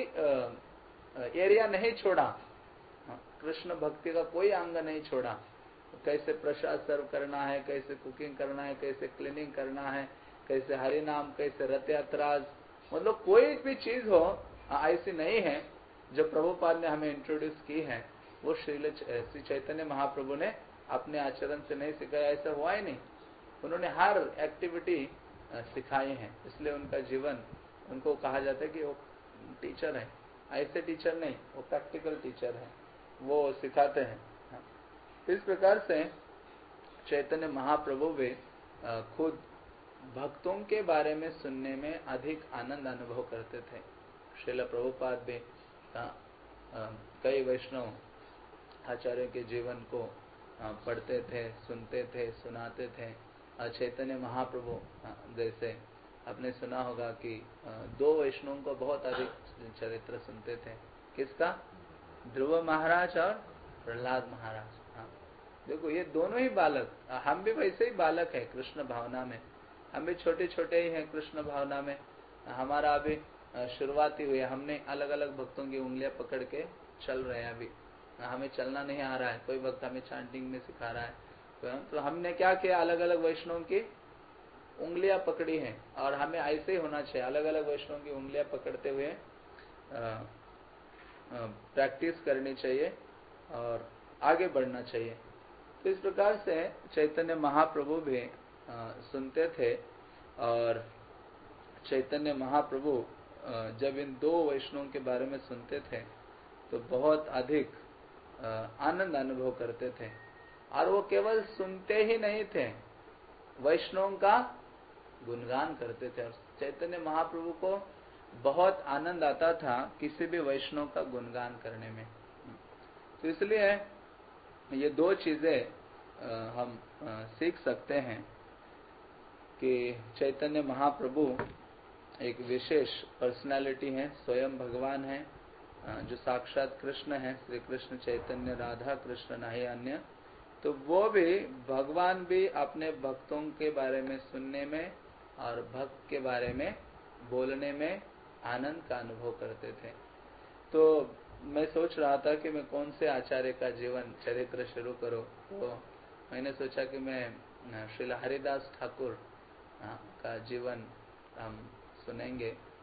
एरिया नहीं छोड़ा, कृष्ण भक्ति का कोई अंग नहीं छोड़ा। कैसे प्रसाद सर्व करना है, कैसे कुकिंग करना है, कैसे क्लीनिंग करना है, कैसे हरि नाम, कैसे रथ यात्रा, मतलब कोई भी चीज हो ऐसी नहीं है जो प्रभुपाद ने हमें इंट्रोड्यूस की है, वो श्री श्री चैतन्य महाप्रभु ने अपने आचरण से नहीं सिखाया, ऐसा हुआ ही नहीं। उन्होंने हर एक्टिविटी सिखाई है, इसलिए उनका जीवन, उनको कहा जाता है कि वो टीचर है। ऐसे टीचर नहीं, वो प्रैक्टिकल टीचर है, वो सिखाते हैं। इस प्रकार से चैतन्य महाप्रभु भी खुद भक्तों के बारे में सुनने में अधिक आनंद अनुभव करते थे। श्रील प्रभुपाद भी कई वैष्णव आचार्यों के जीवन को पढ़ते थे, सुनते थे, सुनाते थे। चैतन्य महाप्रभु जैसे आपने सुना होगा कि दो वैष्णवों को बहुत अधिक चरित्र सुनते थे। किसका? ध्रुव महाराज और प्रहलाद महाराज। हाँ, देखो ये दोनों ही बालक, हम भी वैसे ही बालक है कृष्ण भावना में, हम भी छोटे छोटे ही हैं कृष्ण भावना में। हमारा अभी शुरुआती हुई है, हमने अलग अलग भक्तों की उंगलियां पकड़ के चल रहे हैं। अभी हमें चलना नहीं आ रहा है, कोई भक्त हमें चैंटिंग में सिखा रहा है, तो हमने क्या किया, अलग अलग वैष्णव की उंगलियां पकड़ी हैं। और हमें ऐसे ही होना चाहिए, अलग अलग वैष्णव की उंगलियां पकड़ते हुए प्रैक्टिस करनी चाहिए और आगे बढ़ना चाहिए। तो इस प्रकार से चैतन्य महाप्रभु भी आ, सुनते थे। और चैतन्य महाप्रभु जब इन दो वैष्णवों के बारे में सुनते थे तो बहुत अधिक आनंद अनुभव करते थे। और वो केवल सुनते ही नहीं थे, वैष्णवों का गुणगान करते थे। और चैतन्य महाप्रभु को बहुत आनंद आता था किसी भी वैष्णव का गुणगान करने में। तो इसलिए ये दो चीजें हम सीख सकते हैं कि चैतन्य महाप्रभु एक विशेष पर्सनालिटी है, स्वयं भगवान है, जो साक्षात कृष्ण है, श्री कृष्ण चैतन्य राधा कृष्ण नहीं अन्य। तो वो भी, भगवान भी अपने भक्तों के बारे में सुनने में और भक्त के बारे में बोलने में आनंद का अनुभव करते थे। तो मैं सोच रहा था कि मैं कौन से आचार्य का जीवन चरित्र शुरू करूं, तो मैंने सोचा कि मैं श्रील हरिदास ठाकुर का जीवन हम सुनेंगे।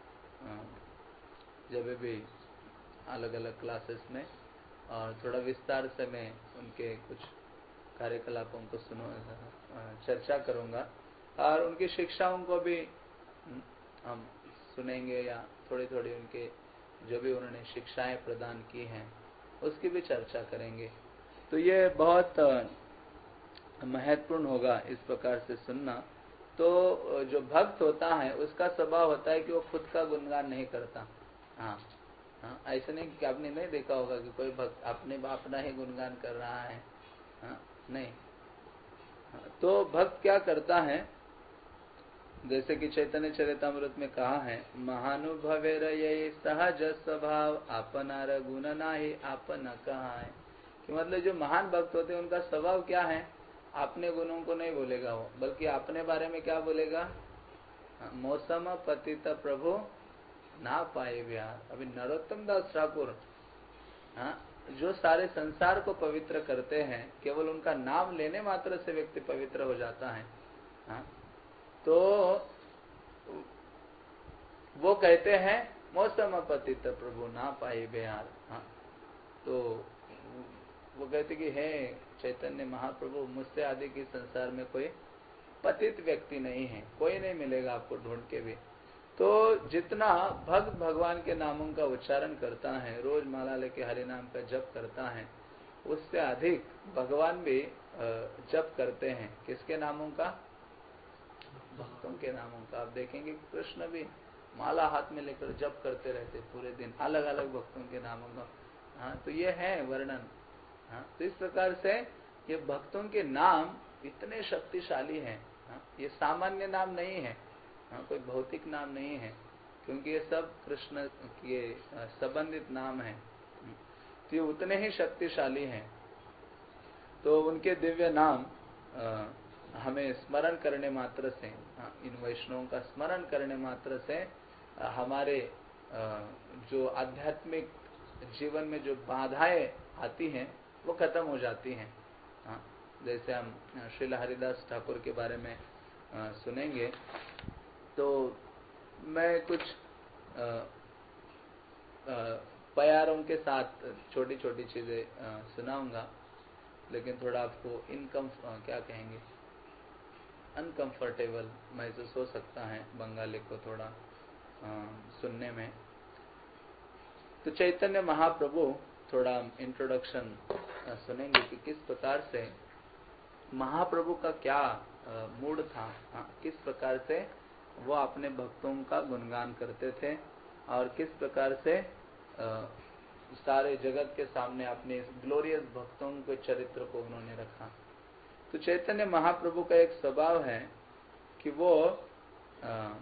जब भी अलग अलग क्लासेस में, और थोड़ा विस्तार से मैं उनके कुछ कार्यकलापों को सुनो चर्चा करूँगा, और उनकी शिक्षाओं को भी हम सुनेंगे, या थोड़ी थोड़ी उनके जो भी उन्होंने शिक्षाएं प्रदान की हैं उसकी भी चर्चा करेंगे। तो ये बहुत महत्वपूर्ण होगा इस प्रकार से सुनना। तो जो भक्त होता है उसका स्वभाव होता है कि वो खुद का गुणगान नहीं करता। हाँ हाँ, ऐसा नहीं कि आपने नहीं देखा होगा कि कोई भक्त अपने अपना ही गुणगान कर रहा है। हाँ, नहीं। हाँ, तो भक्त क्या करता है, जैसे कि चैतन्य चरितामृत में कहा है, महानुभवेर ये सहज स्वभाव आपनार गुण नाही आपन कहा है। कि मतलब जो महान भक्त होते हैं उनका स्वभाव क्या है, अपने गुणों को नहीं बोलेगा वो, बल्कि अपने बारे में क्या बोलेगा, मौसम पतित प्रभु ना पाए बिहार। अभी नरोत्तम दास ठाकुर हाँ, जो सारे संसार को पवित्र करते हैं, केवल उनका नाम लेने मात्र से व्यक्ति पवित्र हो जाता है। हाँ, तो वो कहते हैं मौसम पतित प्रभु ना पाए बिहार। हाँ, तो वो कहते कि हे चैतन्य महाप्रभु, मुझसे आदि की संसार में कोई पतित व्यक्ति नहीं है, कोई नहीं मिलेगा आपको ढूंढ के भी। तो जितना भक्त भगवान के नामों का उच्चारण करता है, रोज माला लेके हरि नाम का जप करता है, उससे अधिक भगवान भी जप करते हैं। किसके नामों का, भक्तों के नामों का। आप देखेंगे कृष्ण भी माला हाथ में लेकर जप करते रहते पूरे दिन, अलग अलग भक्तों के नामों का। हाँ, तो ये है वर्णन। हाँ, तो इस प्रकार से ये भक्तों के नाम इतने शक्तिशाली हैं। हाँ, ये सामान्य नाम नहीं है। हाँ, कोई भौतिक नाम नहीं है, क्योंकि ये सब कृष्ण के संबंधित नाम हैं। तो ये उतने ही शक्तिशाली हैं। तो उनके दिव्य नाम आ, हमें स्मरण करने मात्र से, हाँ, इन वैष्णवों का स्मरण करने मात्र से आ, हमारे आ, जो आध्यात्मिक जीवन में जो बाधाएं आती हैं वो खत्म हो जाती हैं। हाँ, जैसे हम श्रील हरिदास ठाकुर के बारे में आ, सुनेंगे, तो मैं कुछ आ, आ, प्यारों के साथ छोटी छोटी चीजें सुनाऊंगा, लेकिन थोड़ा आपको इनकम क्या कहेंगे, अनकंफर्टेबल महसूस हो सकता है बंगाली को थोड़ा आ, सुनने में। तो चैतन्य महाप्रभु थोड़ा इंट्रोडक्शन सुनेंगे कि किस प्रकार से महाप्रभु का क्या मूड था। हाँ, किस प्रकार से वो अपने भक्तों का गुणगान करते थे, और किस प्रकार से आ, सारे जगत के सामने अपने इस ग्लोरियस भक्तों के चरित्र को उन्होंने रखा। तो चैतन्य महाप्रभु का एक स्वभाव है कि वो आ, आ,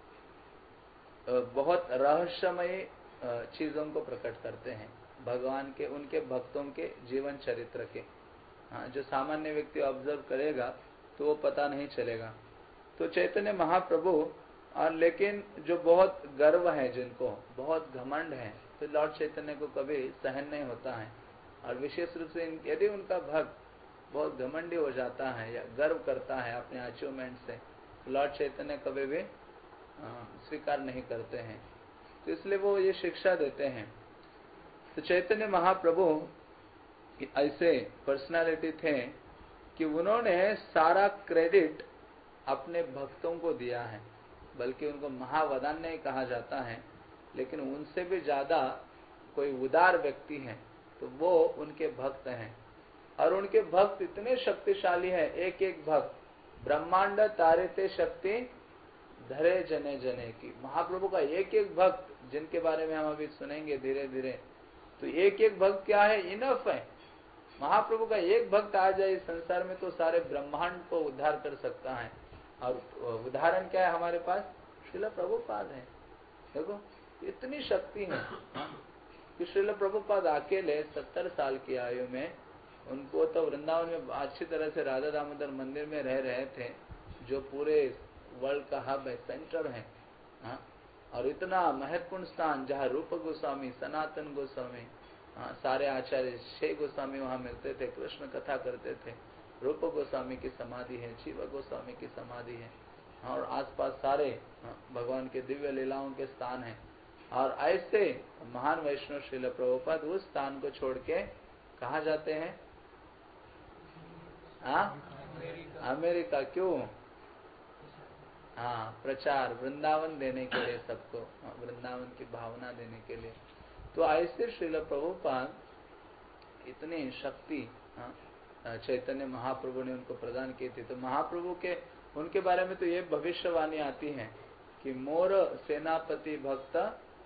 बहुत रहस्यमय चीजों को प्रकट करते हैं, भगवान के, उनके भक्तों के जीवन चरित्र के। हाँ, जो सामान्य व्यक्ति ऑब्जर्व करेगा तो वो पता नहीं चलेगा। तो चैतन्य महाप्रभु, और लेकिन जो बहुत गर्व है, जिनको बहुत घमंड है, तो लॉर्ड चैतन्य को कभी सहन नहीं होता है। और विशेष रूप से यदि उनका भक्त बहुत घमंडी हो जाता है या गर्व करता है अपने अचीवमेंट से, तो लॉर्ड चैतन्य कभी भी स्वीकार नहीं करते हैं। तो इसलिए वो ये शिक्षा देते हैं। तो चैतन्य महाप्रभु ऐसे पर्सनालिटी थे कि उन्होंने सारा क्रेडिट अपने भक्तों को दिया है, बल्कि उनको महावदान नहीं कहा जाता है, लेकिन उनसे भी ज्यादा कोई उदार व्यक्ति है तो वो उनके भक्त हैं। और उनके भक्त इतने शक्तिशाली हैं, एक एक भक्त ब्रह्मांड तारिते शक्ति धरे जने जने की। महाप्रभु का एक एक भक्त, जिनके बारे में हम अभी सुनेंगे धीरे धीरे, तो एक एक भक्त क्या है, इनफ है। महाप्रभु का एक भक्त आ जाए इस संसार में तो सारे ब्रह्मांड को उद्धार कर सकता है। और उदाहरण क्या है हमारे पास, श्रील प्रभुपाद है। देखो इतनी शक्ति है कि श्रील प्रभुपाद अकेले सत्तर साल की आयु में, उनको तो वृंदावन में अच्छी तरह से राधा दामोदर मंदिर में रह रहे थे, जो पूरे वर्ल्ड का हब है, सेंटर है। हाँ, और इतना महत्वपूर्ण स्थान जहाँ रूप गोस्वामी, सनातन गोस्वामी, हाँ, सारे आचार्य, छह गोस्वामी वहाँ मिलते थे, कृष्ण कथा करते थे। रूप गोस्वामी की समाधि है, शिव गोस्वामी की समाधि है, और आसपास सारे भगवान के दिव्य लीलाओं के स्थान हैं। और ऐसे महान वैष्णव श्रील प्रभुपाद उस स्थान को छोड़ के कहाँ जाते हैं? हाँ, अमेरिका। क्यों? हाँ, प्रचार, वृंदावन देने के लिए, सबको वृंदावन की भावना देने के लिए। तो ऐसे श्रील प्रभुपाद इतनी शक्ति चैतन्य महाप्रभु ने उनको प्रदान की थी। तो महाप्रभु के उनके बारे में तो ये भविष्यवाणी आती है कि मोर सेनापति भक्त,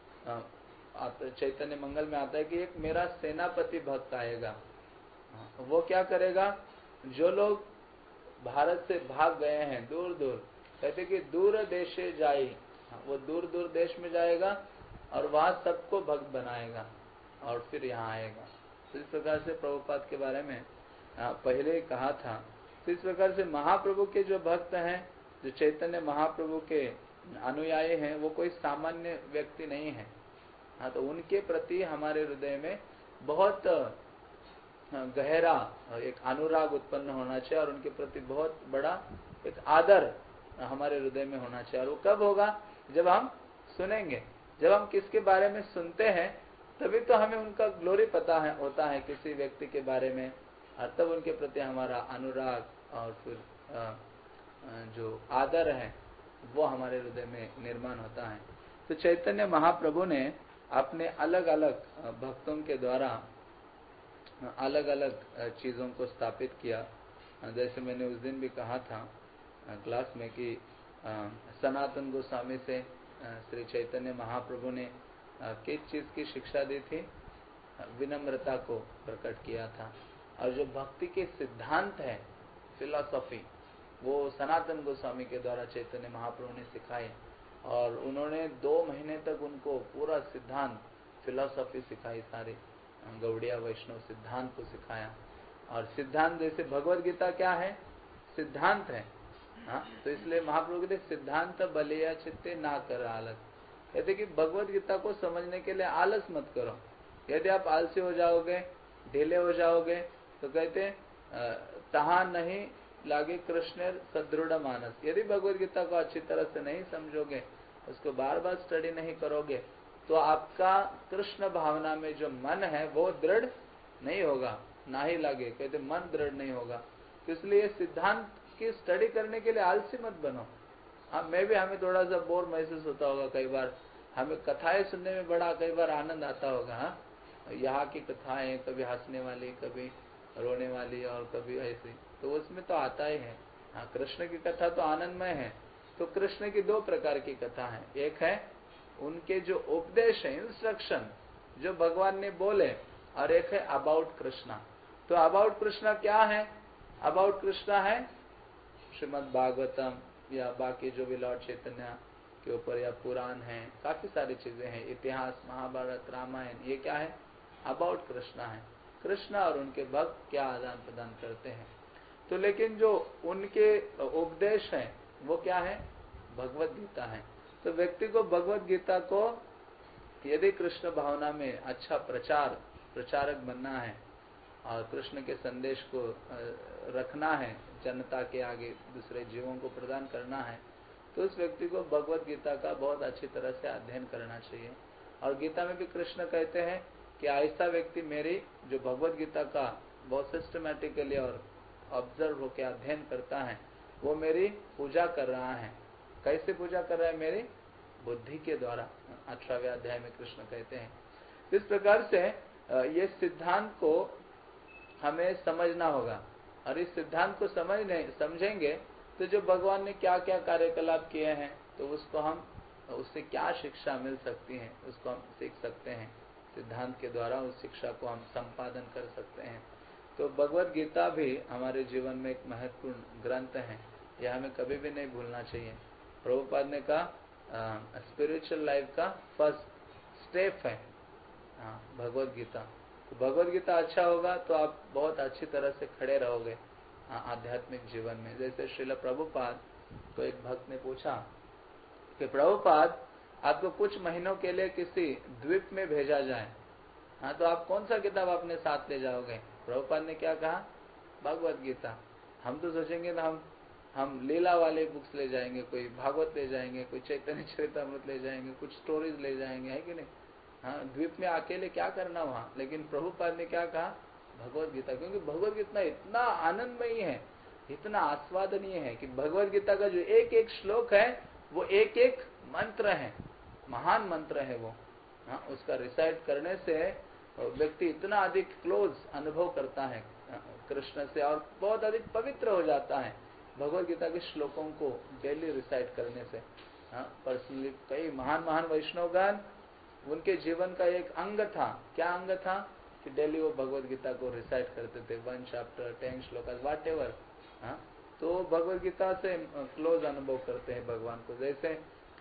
चैतन्य मंगल में आता है कि एक मेरा सेनापति भक्त आएगा। वो क्या करेगा? जो लोग भारत से भाग गए हैं दूर दूर, कहते कि दूर देशे जाए, वो दूर दूर देश में जाएगा और वहां सबको भक्त बनाएगा और फिर यहाँ आएगा। तो इस प्रकार से प्रभुपाद के बारे में पहले ही कहा था। तो इस प्रकार से महाप्रभु के जो भक्त हैं, जो चैतन्य महाप्रभु के अनुयायी हैं, वो कोई सामान्य व्यक्ति नहीं है। हाँ, तो उनके प्रति हमारे हृदय में बहुत गहरा एक अनुराग उत्पन्न होना चाहिए और उनके प्रति बहुत बड़ा एक आदर हमारे हृदय में होना चाहिए। और वो कब होगा? जब हम सुनेंगे। जब हम किसके बारे में सुनते हैं तभी तो हमें उनका ग्लोरी पता है होता है किसी व्यक्ति के बारे में, और तब उनके प्रति हमारा अनुराग और फिर जो आदर है वो हमारे हृदय में निर्माण होता है। तो चैतन्य महाप्रभु ने अपने अलग अलग भक्तों के द्वारा अलग अलग चीजों को स्थापित किया। जैसे मैंने उस दिन भी कहा था क्लास में कि सनातन गोस्वामी से श्री चैतन्य महाप्रभु ने किस चीज की शिक्षा दी थी? विनम्रता को प्रकट किया था। और जो भक्ति के सिद्धांत है, फिलॉसफी, वो सनातन गोस्वामी के द्वारा चैतन्य महाप्रभु ने सिखाई और उन्होंने दो महीने तक उनको पूरा सिद्धांत, फिलॉसफी सिखाई, सारी गौड़िया वैष्णव सिद्धांत को सिखाया। और सिद्धांत जैसे भगवत गीता क्या है? सिद्धांत है। हाँ, तो इसलिए महाप्रभु कहते सिद्धांत बलिया चित्ते ना कर आलस। कहते कि भगवत गीता को समझने के लिए आलस मत करो। यदि आप आलसी हो जाओगे, ढीले हो जाओगे, तो कहते तहा नहीं लागे कृष्ण सदृढ़ मानस। यदि भगवत गीता को अच्छी तरह से नहीं समझोगे, उसको बार बार स्टडी नहीं करोगे, तो आपका कृष्ण भावना में जो मन है वो दृढ़ नहीं होगा, ना ही लागे। कहते मन दृढ़ नहीं होगा। तो इसलिए सिद्धांत की स्टडी करने के लिए आलसी मत बनो। हाँ, मैं भी, हमें थोड़ा सा बोर महसूस होता होगा कई बार, हमें कथाएं सुनने में बड़ा कई बार आनंद आता होगा। हाँ, यहाँ की कथाएं कभी हंसने वाली, कभी रोने वाली और कभी ऐसी, तो उसमें तो आता ही है। हाँ, कृष्ण की कथा तो आनंदमय है। तो कृष्ण की दो प्रकार की कथा है। एक है उनके जो उपदेश है, इंस्ट्रक्शन जो भगवान ने बोले, और एक है अबाउट कृष्णा। तो अबाउट कृष्णा क्या है? अबाउट कृष्णा है श्रीमद् भागवतम या बाकी जो भी लॉर्ड चैतन्य के ऊपर या पुराण है, काफी सारी चीजें हैं, इतिहास, महाभारत, रामायण, ये क्या है? अबाउट कृष्णा है। कृष्ण और उनके भक्त क्या आदान प्रदान करते हैं। तो लेकिन जो उनके उपदेश है वो क्या है? भगवत गीता है। तो व्यक्ति को भगवत गीता को यदि कृष्ण भावना में अच्छा प्रचार प्रचारक बनना है और कृष्ण के संदेश को रखना है, जनता के आगे दूसरे जीवों को प्रदान करना है, तो उस व्यक्ति को भगवत गीता का बहुत अच्छी तरह से अध्ययन करना चाहिए। और गीता में भी कृष्ण कहते हैं कि ऐसा व्यक्ति मेरी जो भगवत गीता का बहुत सिस्टमैटिकली और ऑब्जर्व होकर अध्ययन करता है, वो मेरी पूजा कर रहा है। कैसे पूजा कर रहा है? मेरी बुद्धि के द्वारा। अठारहवें अध्याय में कृष्ण कहते हैं। इस प्रकार से ये सिद्धांत को हमें समझना होगा, और इस सिद्धांत को समझने समझेंगे तो जो भगवान ने क्या क्या कार्यकलाप किए हैं, तो उसको हम उससे क्या शिक्षा मिल सकती है, उसको हम सीख सकते हैं। सिद्धांत के द्वारा उस शिक्षा को हम संपादन कर सकते हैं। तो भगवत गीता भी हमारे जीवन में एक महत्वपूर्ण ग्रंथ है, यह हमें कभी भी नहीं भूलना चाहिए। प्रभुपाद ने कहा स्पिरिचुअल लाइफ का फर्स्ट स्टेप है भगवत गीता। तो भगवत गीता अच्छा होगा तो आप बहुत अच्छी तरह से खड़े रहोगे आध्यात्मिक जीवन में। जैसे श्रील प्रभुपाद को एक भक्त ने पूछा कि प्रभुपाद आपको कुछ महीनों के लिए किसी द्वीप में भेजा जाए, हाँ, तो आप कौन सा किताब अपने साथ ले जाओगे? प्रभुपाद ने क्या कहा? भगवत गीता। हम तो सोचेंगे ना हम हम लीला वाले बुक्स ले जाएंगे, कोई भागवत ले जाएंगे, कोई चैतन्य चरितामृत ले जाएंगे, कुछ स्टोरीज ले जाएंगे, है कि नहीं? हाँ, द्वीप में अकेले क्या करना वहाँ। लेकिन प्रभुपाद ने क्या कहा? भगवत गीता, क्योंकि भगवत गीता इतना आनंदमयी है, इतना आस्वादनीय है कि भगवत गीता का जो एक एक श्लोक है वो एक एक मंत्र है, महान मंत्र है वो। हाँ, उसका रिसाइट करने से व्यक्ति इतना अधिक क्लोज अनुभव करता है कृष्ण से और बहुत अधिक पवित्र हो जाता है भगवत गीता के श्लोकों को डेली रिसाइट करने से। हाँ, पर्सनली कई महान महान वैष्णवगण, उनके जीवन का एक अंग था। क्या अंग था? कि डेली वो भगवत गीता को रिसाइट करते थे, वन चैप्टर, टेन श्लोक, वाट एवर। हाँ, तो भगवत गीता से क्लोज अनुभव करते हैं भगवान को। जैसे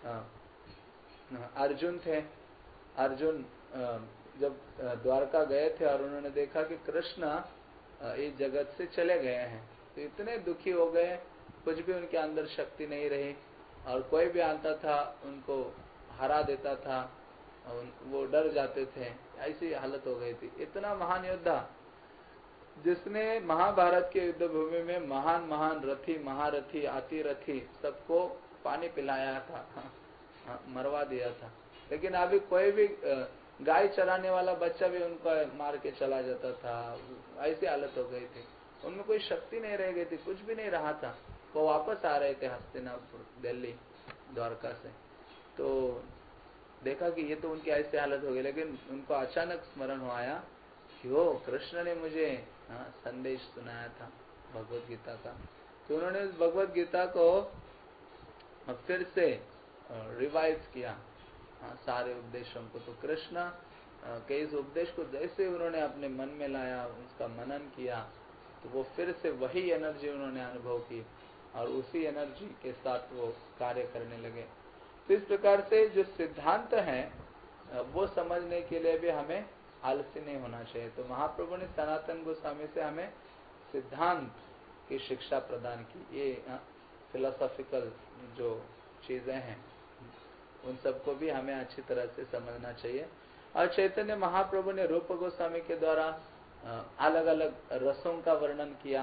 अर्जुन थे, अर्जुन जब द्वारका गए थे और उन्होंने देखा कि कृष्ण इस जगत से चले गए हैं, तो इतने दुखी हो गए, कुछ भी उनके अंदर शक्ति नहीं रही और कोई भी आता था उनको हरा देता था, वो डर जाते थे, ऐसी हालत हो गई थी। इतना महान योद्धा जिसने महाभारत के युद्ध भूमि में महान महान रथी, महारथी, अतिरथी सबको पानी पिलाया था, हाँ, मरवा दिया था। लेकिन अभी कोई भी गाय चराने वाला बच्चा भी उनको मार के चला जाता था, ऐसी हालत हो गई थी। उनमें कोई शक्ति नहीं रह गई थी, कुछ भी नहीं रहा था। वो वापस आ रहे थे हस्तिनापुर, दिल्ली, द्वारका से, तो देखा कि ये तो उनकी ऐसी हालत हो गई। लेकिन उनको अचानक स्मरण हो आया कि वो कृष्ण ने मुझे हाँ, संदेश सुनाया था भगवत गीता का। तो उन्होंने उस भगवत गीता को फिर से रिवाइज किया, हाँ, सारे उपदेशों को। तो कृष्ण के इस उपदेश को जैसे उन्होंने अपने मन में लाया, उसका मनन किया, तो वो फिर से वही एनर्जी उन्होंने अनुभव की और उसी एनर्जी के साथ वो कार्य करने लगे। तो इस प्रकार से जो सिद्धांत है वो समझने के लिए भी हमें आलसी नहीं होना चाहिए। तो महाप्रभु ने सनातन गोस्वामी से हमें सिद्धांत की शिक्षा प्रदान की। ये फिलोसॉफिकल जो चीजें हैं उन सबको भी हमें अच्छी तरह से समझना चाहिए। और चैतन्य महाप्रभु ने रूप गोस्वामी के द्वारा अलग अलग रसों का वर्णन किया,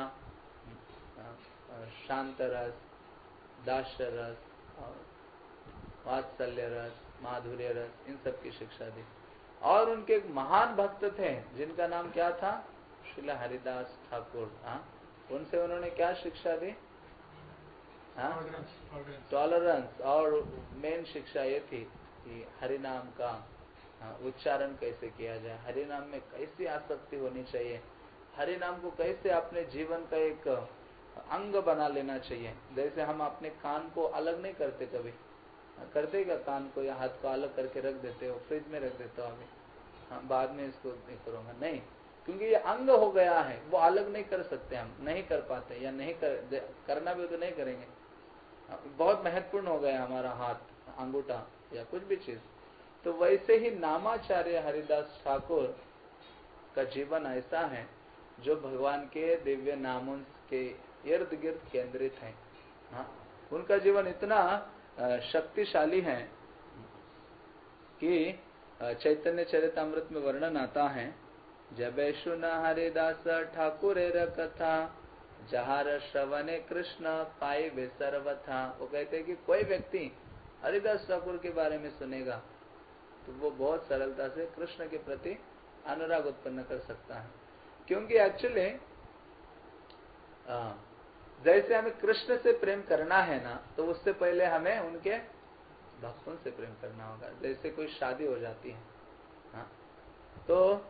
शांत रस, दास्य रस, वात्सल्य रस, माधुर्य रस, इन सब की शिक्षा दी। और उनके एक महान भक्त थे जिनका नाम क्या था? श्रील हरिदास ठाकुर। हाँ, उनसे उन्होंने क्या शिक्षा दी? टॉलरेंस। और मेन शिक्षा ये थी कि हरि नाम का उच्चारण कैसे किया जाए, हरि नाम में कैसी आसक्ति होनी चाहिए, हरि नाम को कैसे अपने जीवन का एक अंग बना लेना चाहिए। जैसे हम अपने कान को अलग नहीं करते, कभी करते क्या? कान को या हाथ को अलग करके रख देते हो, फ्रिज में रख देते हो अभी, हाँ, बाद में इसको नहीं करूंगा, नहीं, क्योंकि ये अंग हो गया है, वो अलग नहीं कर सकते, हम नहीं कर पाते, या नहीं कर, करना भी तो नहीं करेंगे। बहुत महत्वपूर्ण हो गया हमारा हाथ, अंगूठा या कुछ भी चीज। तो वैसे ही नामाचार्य हरिदास ठाकुर का जीवन ऐसा है जो भगवान के दिव्य नामों के इर्द गिर्द केंद्रित है। हाँ, उनका जीवन इतना शक्तिशाली है कि चैतन्य चरितामृत में वर्णन आता है, जब सुन हरिदास ठाकुर कथा, जहार श्रवणे कृष्ण पाई वे सर्वथा। वो कहते हैं कि कोई व्यक्ति हरिदास ठाकुर के बारे में सुनेगा तो वो बहुत सरलता से कृष्ण के प्रति अनुराग उत्पन्न कर सकता है। क्योंकि एक्चुअली जैसे हमें कृष्ण से प्रेम करना है ना, तो उससे पहले हमें उनके भक्तों से प्रेम करना होगा। जैसे कोई शादी हो जाती है, हाँ, तो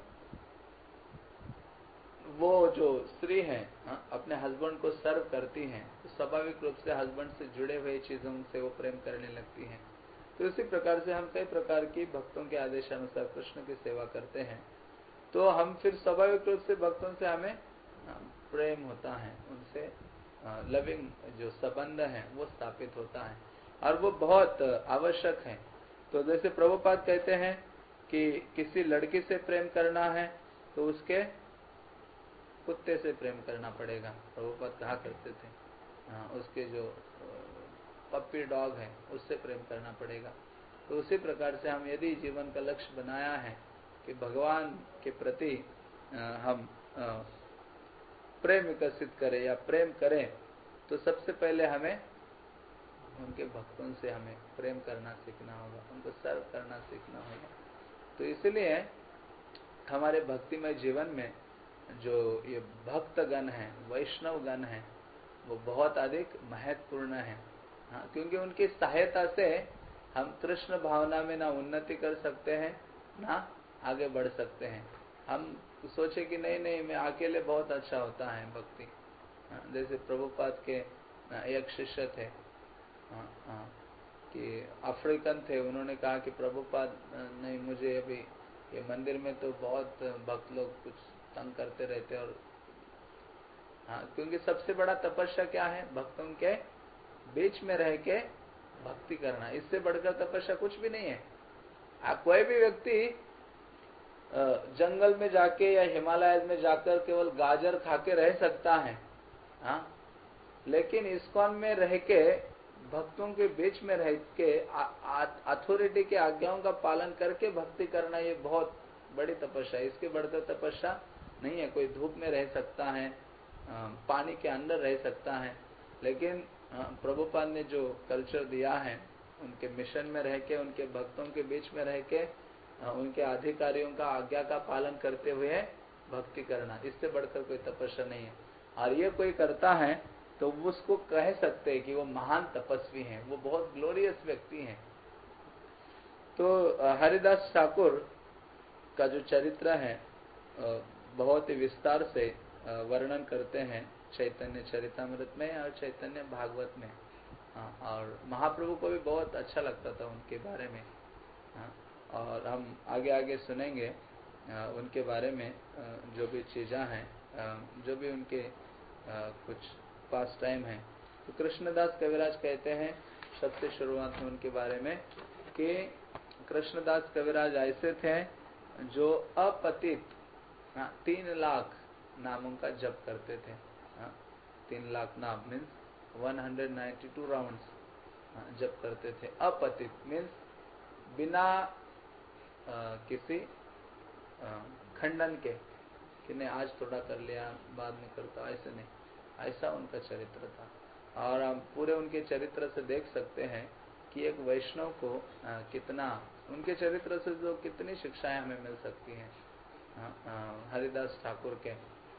वो जो स्त्री है, हाँ, अपने हस्बैंड को सर्व करती हैं, तो स्वाभाविक रूप से हस्बैंड से जुड़े हुए चीजों से वो प्रेम करने लगती हैं। तो इसी प्रकार से हम कई प्रकार की भक्तों के आदेशानुसार कृष्ण की सेवा करते हैं, तो हम फिर स्वाभाविक रूप से भक्तों से हमें प्रेम होता है, उनसे लविंग जो संबंध है वो स्थापित होता है, और वो बहुत आवश्यक है। तो जैसे प्रभुपाद कहते हैं कि किसी लड़की से प्रेम करना है तो उसके कुत्ते से प्रेम करना पड़ेगा, प्रभुपाद कहा करते थे। हाँ, उसके जो पप्पी डॉग है उससे प्रेम करना पड़ेगा। तो उसी प्रकार से हम यदि जीवन का लक्ष्य बनाया है कि भगवान के प्रति हम प्रेम विकसित करें या प्रेम करें, तो सबसे पहले हमें उनके भक्तों से हमें प्रेम करना सीखना होगा, उनको सर्व करना सीखना होगा। तो इसलिए हमारे भक्तिमय जीवन में जो ये भक्त गण हैं, वैष्णव गण हैं, वो बहुत अधिक महत्वपूर्ण है। हाँ, क्योंकि उनकी सहायता से हम कृष्ण भावना में ना उन्नति कर सकते हैं, ना आगे बढ़ सकते हैं। हम सोचे कि नहीं नहीं मैं अकेले बहुत अच्छा होता है भक्ति। जैसे प्रभुपाद के एक शिष्य थे, हाँ, हाँ, कि अफ्रीकन थे, उन्होंने कहा कि प्रभुपाद नहीं, मुझे अभी ये मंदिर में तो बहुत भक्त लोग कुछ तंग करते रहते, और हाँ, क्योंकि सबसे बड़ा तपस्या क्या है? भक्तों के बीच में रह के भक्ति करना। इससे बढ़कर तपस्या कुछ भी नहीं है। आप कोई भी व्यक्ति जंगल में जाके या हिमालय में जाकर केवल गाजर खा के रह सकता है, हाँ, लेकिन इस्कॉन में रह के भक्तों के बीच में रह के अथॉरिटी के आज्ञाओं का पालन करके भक्ति करना, ये बहुत बड़ी तपस्या है। इसके बढ़कर तपस्या नहीं है। कोई धूप में रह सकता है, पानी के अंदर रह सकता है, लेकिन प्रभुपाद ने जो कल्चर दिया है, उनके मिशन में रह के, उनके भक्तों के बीच में रह के, उनके अधिकारियों का आज्ञा का पालन करते हुए भक्ति करना, इससे बढ़कर कोई तपस्या नहीं है। और ये कोई करता है तो उसको कह सकते हैं कि वो महान तपस्वी हैं, वो बहुत ग्लोरियस व्यक्ति हैं। तो हरिदास ठाकुर का जो चरित्र है बहुत ही विस्तार से वर्णन करते हैं चैतन्य चरितामृत में और चैतन्य भागवत में। और महाप्रभु को भी बहुत अच्छा लगता था उनके बारे में। और हम आगे आगे सुनेंगे उनके बारे में जो भी चीज़ें हैं, जो भी उनके कुछ पास टाइम है। तो कृष्णदास कविराज कहते हैं सबसे शुरुआत में उनके बारे में कि कृष्णदास कविराज ऐसे थे जो अपतित हाँ, तीन लाख नामों का जप करते थे। हाँ, तीन लाख नाम means one hundred ninety two rounds जप करते थे। अपतित मीन्स बिना आ, किसी आ, खंडन के कि नहीं आज थोड़ा कर लिया बाद में करता, ऐसे नहीं, ऐसा उनका चरित्र था। और हम पूरे उनके चरित्र से देख सकते हैं कि एक वैष्णव को आ, कितना उनके चरित्र से जो कितनी शिक्षाएं हमें मिल सकती हैं। हरिदास ठाकुर के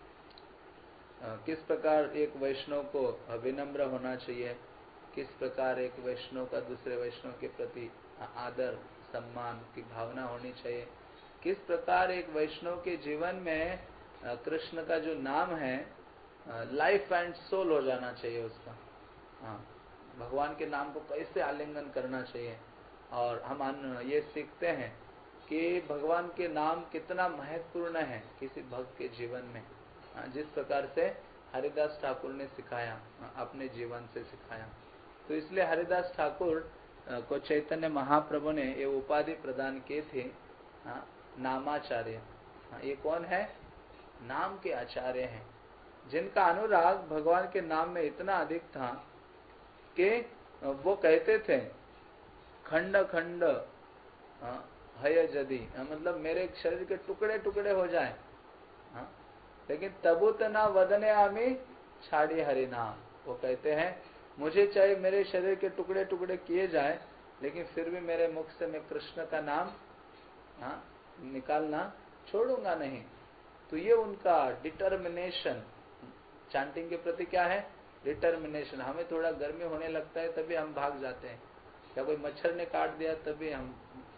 आ, किस प्रकार एक वैष्णव को विनम्र होना चाहिए, किस प्रकार एक वैष्णव का दूसरे वैष्णव के प्रति आदर सम्मान की भावना होनी चाहिए, किस प्रकार एक वैष्णव के जीवन में कृष्ण का जो नाम है लाइफ एंड सोल हो जाना चाहिए उसका। हाँ, भगवान के नाम को कैसे आलिंगन करना चाहिए। और हम ये सीखते हैं कि भगवान के नाम कितना महत्वपूर्ण है किसी भक्त के जीवन में, जिस प्रकार से हरिदास ठाकुर ने सिखाया, अपने जीवन से सिखाया। तो इसलिए हरिदास ठाकुर को चैतन्य महाप्रभु ने ये उपाधि प्रदान की थी, हाँ, नामाचार्य। हाँ, ये कौन है? नाम के आचार्य हैं, जिनका अनुराग भगवान के नाम में इतना अधिक था कि वो कहते थे खंड खंड हय जदि, मतलब मेरे शरीर के टुकड़े टुकड़े हो जाए, हाँ, लेकिन तबुत ना वदने आमी छाड़ी हरि नाम। वो कहते हैं मुझे चाहे मेरे शरीर के टुकड़े टुकड़े किए जाए, लेकिन फिर भी मेरे मुख से मैं कृष्ण का नाम हाँ, निकालना छोड़ूंगा नहीं। तो ये उनका डिटर्मिनेशन, चांटिंग के प्रति क्या है? डिटर्मिनेशन। हमें थोड़ा गर्मी होने लगता है तभी हम भाग जाते हैं, या कोई मच्छर ने काट दिया तभी हम,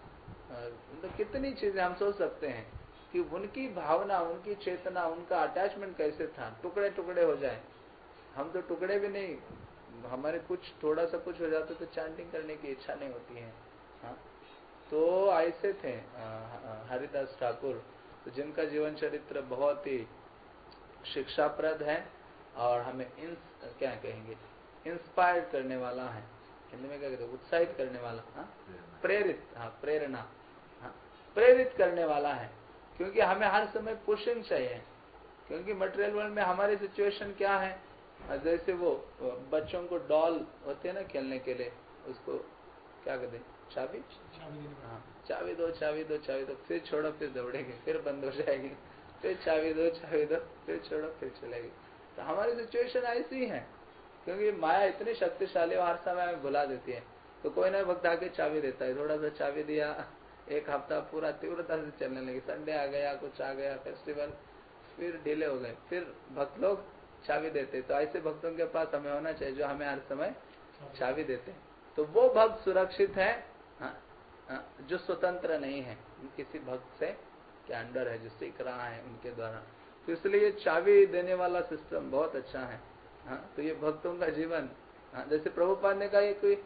तो कितनी चीजें हम सोच सकते हैं कि उनकी भावना, उनकी चेतना, उनका अटैचमेंट कैसे था, टुकड़े टुकड़े हो जाए। हम तो टुकड़े भी नहीं, हमारे कुछ थोड़ा सा कुछ हो जाता तो चैंटिंग करने की इच्छा नहीं होती है। हाँ, तो ऐसे थे हरिदास ठाकुर, तो जिनका जीवन चरित्र बहुत ही शिक्षाप्रद है और हमें इंस क्या कहेंगे इंस्पायर्ड करने वाला है। हिंदी में क्या कहते हैं? उत्साहित करने वाला, हाँ, प्रेरित, हाँ, प्रेरणा, हाँ, प्रेरित करने वाला है। क्योंकि हमें हर समय पुशिंग चाहिए, क्योंकि मटेरियल वर्ल्ड में हमारी सिचुएशन क्या है, जैसे वो बच्चों को डॉल होते हैं ना खेलने के लिए, उसको क्या कहते हैं? चाबी, हाँ, चाबी दो चाबी दो चाबी दो, फिर छोड़ो फिर दौड़ेगी, फिर बंद हो जाएगी, फिर चाबी दो चाबी दो, फिर छोड़ो फिर चलेगी। तो हमारी सिचुएशन ऐसी है क्योंकि माया इतनी शक्तिशाली और हर समय हमें भुला देती है। तो कोई ना भक्त आके चाबी देता है, थोड़ा सा चाबी दिया, एक हफ्ता पूरा तीव्रता से चलने लगी, संडे आ गया, कुछ आ गया, फेस्टिवल, फिर ढीले हो गए, फिर भक्त लोग चाबी देते। तो ऐसे भक्तों के पास हमें होना चाहिए जो हमें हर समय चाबी देते हैं। तो वो भक्त सुरक्षित है जो स्वतंत्र नहीं है, किसी भक्त से के अंडर है, जो सीख रहा है उनके द्वारा। तो इसलिए चाबी देने वाला सिस्टम बहुत अच्छा है। हाँ, तो ये भक्तों का जीवन, हाँ, जैसे प्रभुपाद ने कहा ये कोई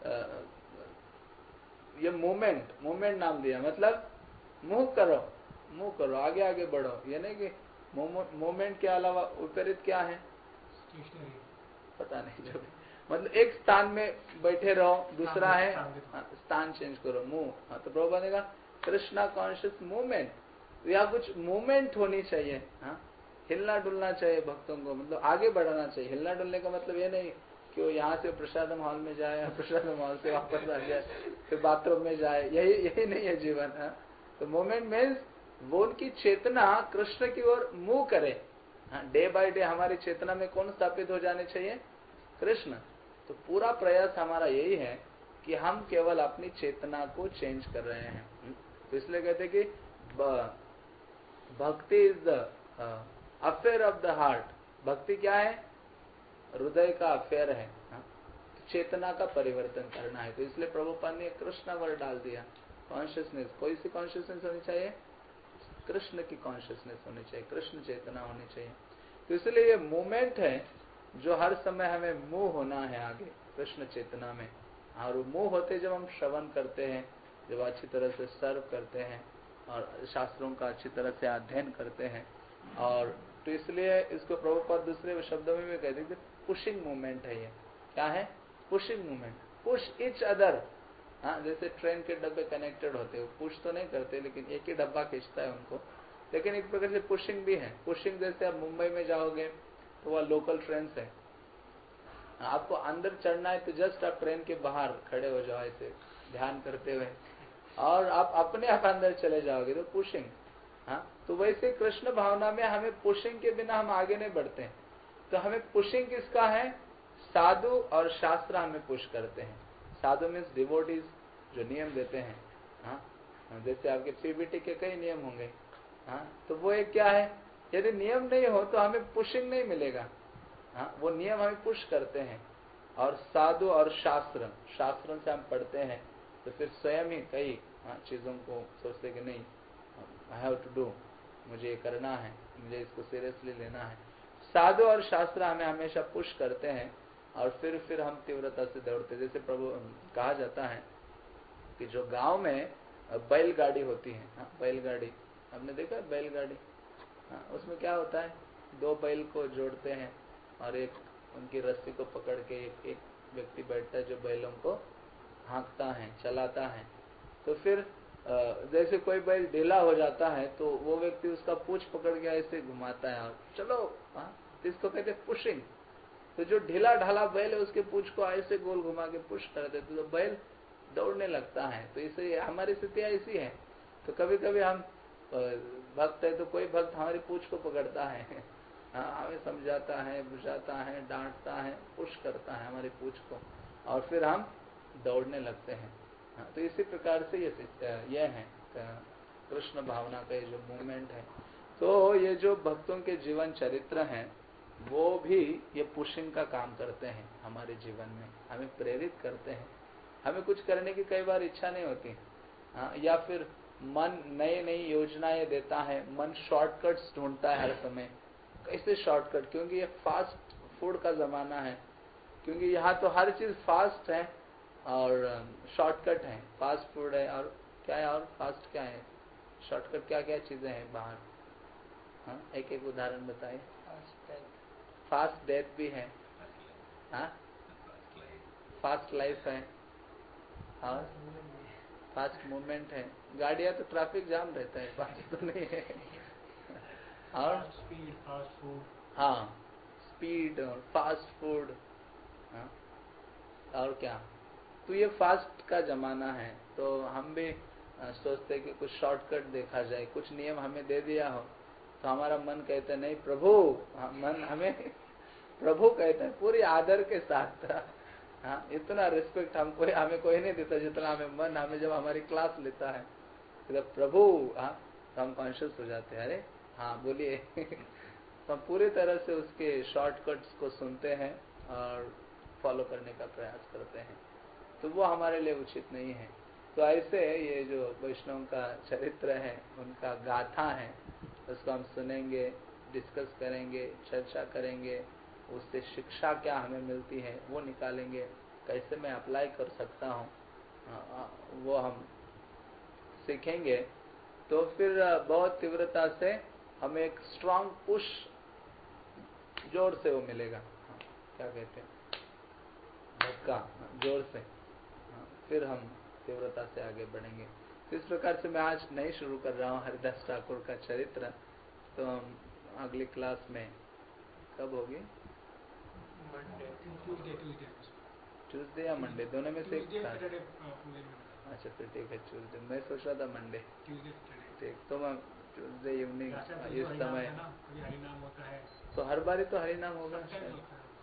ये मूवमेंट मूवमेंट नाम दिया, मतलब मूव करो मूव करो आगे आगे बढ़ो। ये नहीं कि मूवमेंट के अलावा विपरीत क्या है, पता नहीं, जो मतलब एक स्थान में बैठे रहो, दूसरा है स्थान चेंज करो, मूव। हाँ, तो प्रभुपाद ने कहा कृष्णा कॉन्शियस मूवमेंट, या कुछ मूवमेंट होनी चाहिए। हाँ, हिलना डुलना चाहिए भक्तों को, मतलब आगे बढ़ाना चाहिए। हिलना डुलने का मतलब ये नहीं कि वो यहाँ से प्रसाद हॉल में जाए, प्रसाद हॉल से वापस आ जाए, फिर बाथरूम में जाए, यही यही नहीं है जीवन। हाँ, तो मूवमेंट मीन्स वो उनकी चेतना कृष्ण की ओर मूव करे। हाँ, डे बाय डे हमारी चेतना में कौन स्थापित हो जाने चाहिए, कृष्ण। तो पूरा प्रयास हमारा यही है कि हम केवल अपनी चेतना को चेंज कर रहे हैं। तो इसलिए कहते कि bhakti is the affair of the heart. भक्ति क्या है, हृदय का अफेयर है। हाँ? चेतना का परिवर्तन करना है। तो इसलिए प्रभुपाद ने कृष्ण वर्ड डाल दिया, कॉन्शियसनेस। कोई सी कॉन्शियसनेस होनी चाहिए, कृष्ण की कॉन्शियसनेस होनी चाहिए, कृष्ण चेतना होनी चाहिए। तो इसलिए ये मूवमेंट है जो हर समय हमें मूव होना है आगे कृष्ण चेतना में। और वो मूव होते जब हम श्रवण करते हैं, जब अच्छी तरह से सर्व करते हैं और शास्त्रों का अच्छी तरह से अध्ययन करते हैं। और तो इसलिए इसको प्रभुपाद दूसरे शब्दों में भी कहते हैं पुशिंग मूवमेंट है। ये क्या है, pushing movement, push each other. हाँ, जैसे ट्रेन के डब्बे कनेक्टेड होते हैं, पुश तो नहीं करते लेकिन एक ही डब्बा खींचता है उनको, लेकिन एक प्रकार से पुशिंग भी है। पुशिंग जैसे आप मुंबई में जाओगे तो वह लोकल ट्रेन है, आपको अंदर चढ़ना है तो जस्ट आप ट्रेन के बाहर खड़े हो जाओ ऐसे ध्यान करते हुए, और आप अपने आप अंदर चले जाओगे, तो पुशिंग। हाँ, तो वैसे कृष्ण भावना में हमें पुशिंग के बिना हम आगे नहीं बढ़ते। तो हमें पुशिंग किसका है, साधु और शास्त्र हमें पुश करते हैं। साधु मीन्स डिवोटीज जो नियम देते हैं। हाँ, जैसे आपके पीबीटी के कई नियम होंगे। हाँ, तो वो एक क्या है, यदि नियम नहीं हो तो हमें पुशिंग नहीं मिलेगा। हाँ, वो नियम हमें पुश करते हैं। और साधु और शास्त्र, शास्त्रों से हम पढ़ते हैं तो फिर स्वयं ही कई हाँ, चीजों को सोचते कि नहीं, आई हैव टू डू, मुझे ये करना है, मुझे इसको सीरियसली लेना है। साधु और शास्त्र हमें हमेशा पुश करते हैं और फिर फिर हम तीव्रता से दौड़ते। जैसे प्रभु कहा जाता है कि जो गांव में बैलगाड़ी होती है, हाँ, बैलगाड़ी हमने देखा है, बैलगाड़ी। हाँ, उसमें क्या होता है, दो बैल को जोड़ते हैं और एक उनकी रस्सी को पकड़ के एक, एक व्यक्ति बैठता है जो बैलों को हाँकता है, चलाता है। तो फिर जैसे कोई बैल ढीला हो जाता है तो वो व्यक्ति उसका पूंछ पकड़ के ऐसे घुमाता है और चलो, हाँ, तो इसको कहते हैं पुशिंग। तो जो ढीला ढाला बैल है उसके पूंछ को ऐसे गोल घुमा के पुश कर देते तो बैल दौड़ने लगता है। तो इसे हमारी स्थिति ऐसी है। तो कभी कभी हम भक्त है तो कोई भक्त हमारी पूंछ को पकड़ता है, हाँ, हमें समझाता है, बुझाता है, डांटता है, पुश करता है हमारी पूंछ को, और फिर हम दौड़ने लगते हैं। हाँ, तो इसी प्रकार से ये ये है कृष्ण भावना का ये जो मूवमेंट है। तो ये जो भक्तों के जीवन चरित्र हैं वो भी ये पुशिंग का काम करते हैं हमारे जीवन में, हमें प्रेरित करते हैं। हमें कुछ करने की कई बार इच्छा नहीं होती। हाँ, या फिर मन नई नई योजनाएं देता है, मन शॉर्टकट्स ढूंढता है हर समय। कैसे शॉर्टकट, क्योंकि ये फास्ट फूड का जमाना है, क्योंकि यहाँ तो हर चीज फास्ट है और शॉर्टकट है। फास्ट फूड है और क्या है, और फास्ट क्या है, शॉर्टकट क्या क्या चीजें हैं बाहर। हाँ, एक एक उदाहरण बताइए। फास्ट डेथ भी है, हाँ, फास्ट लाइफ है और फास्ट मूवमेंट है। गाड़ियां तो ट्रैफिक जाम रहता है, फास्ट तो नहीं है। और स्पीड, फास्ट फूड, हाँ, स्पीड और फास्ट फूड, हाँ, और क्या। तो ये फास्ट का जमाना है, तो हम भी सोचते कि कुछ शॉर्टकट देखा जाए, कुछ नियम हमें दे दिया हो तो हमारा मन कहता नहीं प्रभु, मन हमें प्रभु कहते हैं पूरी आदर के साथ। हाँ, इतना रिस्पेक्ट हम कोई हमें कोई नहीं देता जितना हमें मन हमें जब हमारी क्लास लेता है तो प्रभु, हाँ, तो हम कॉन्शियस हो जाते हैं, अरे हाँ बोलिए। तो हम पूरी तरह से उसके शॉर्टकट्स को सुनते हैं और फॉलो करने का प्रयास करते हैं, तो वो हमारे लिए उचित नहीं है। तो ऐसे ये जो वैष्णव का चरित्र है, उनका गाथा है, उसको हम सुनेंगे, डिस्कस करेंगे, चर्चा करेंगे, उससे शिक्षा क्या हमें मिलती है वो निकालेंगे, कैसे मैं अप्लाई कर सकता हूँ वो हम सीखेंगे। तो फिर बहुत तीव्रता से हमें एक स्ट्रांग पुश जोर से वो मिलेगा, हाँ, क्या कहते हैं, धक्का जोर से, हाँ, फिर हम तीव्रता से आगे बढ़ेंगे। तो इस प्रकार से मैं आज नहीं शुरू कर रहा हूँ हरिदास ठाकुर का चरित्र, तो हम अगली क्लास में कब होगी, ट्यूसडे या मंडे, दोनों में से एक था। अच्छा फिर ठीक है ट्यूसडे, मैं सोच रहा था मंडे। ठीक, तो मैं ट्यूसडे इवनिंग इस समय, तो हर बारी तो हरि नाम होगा शायद,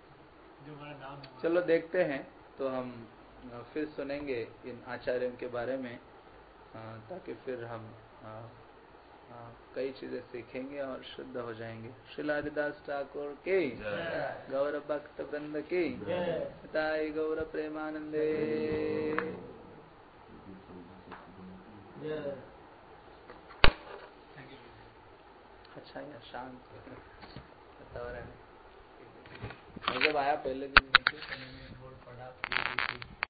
चलो देखते हैं। तो हम फिर सुनेंगे इन आचार्यों के बारे में, ताकि फिर हम कई चीजें सीखेंगे और शुद्ध हो जाएंगे। श्रील हरिदास ठाकुर की, गौर भक्त वृंद की, ताई गौर प्रेमानंदे। अच्छा यार शांत वातावरण है। जब आया पहले दिन नीचे तो मैंने बोर्ड पढ़ा।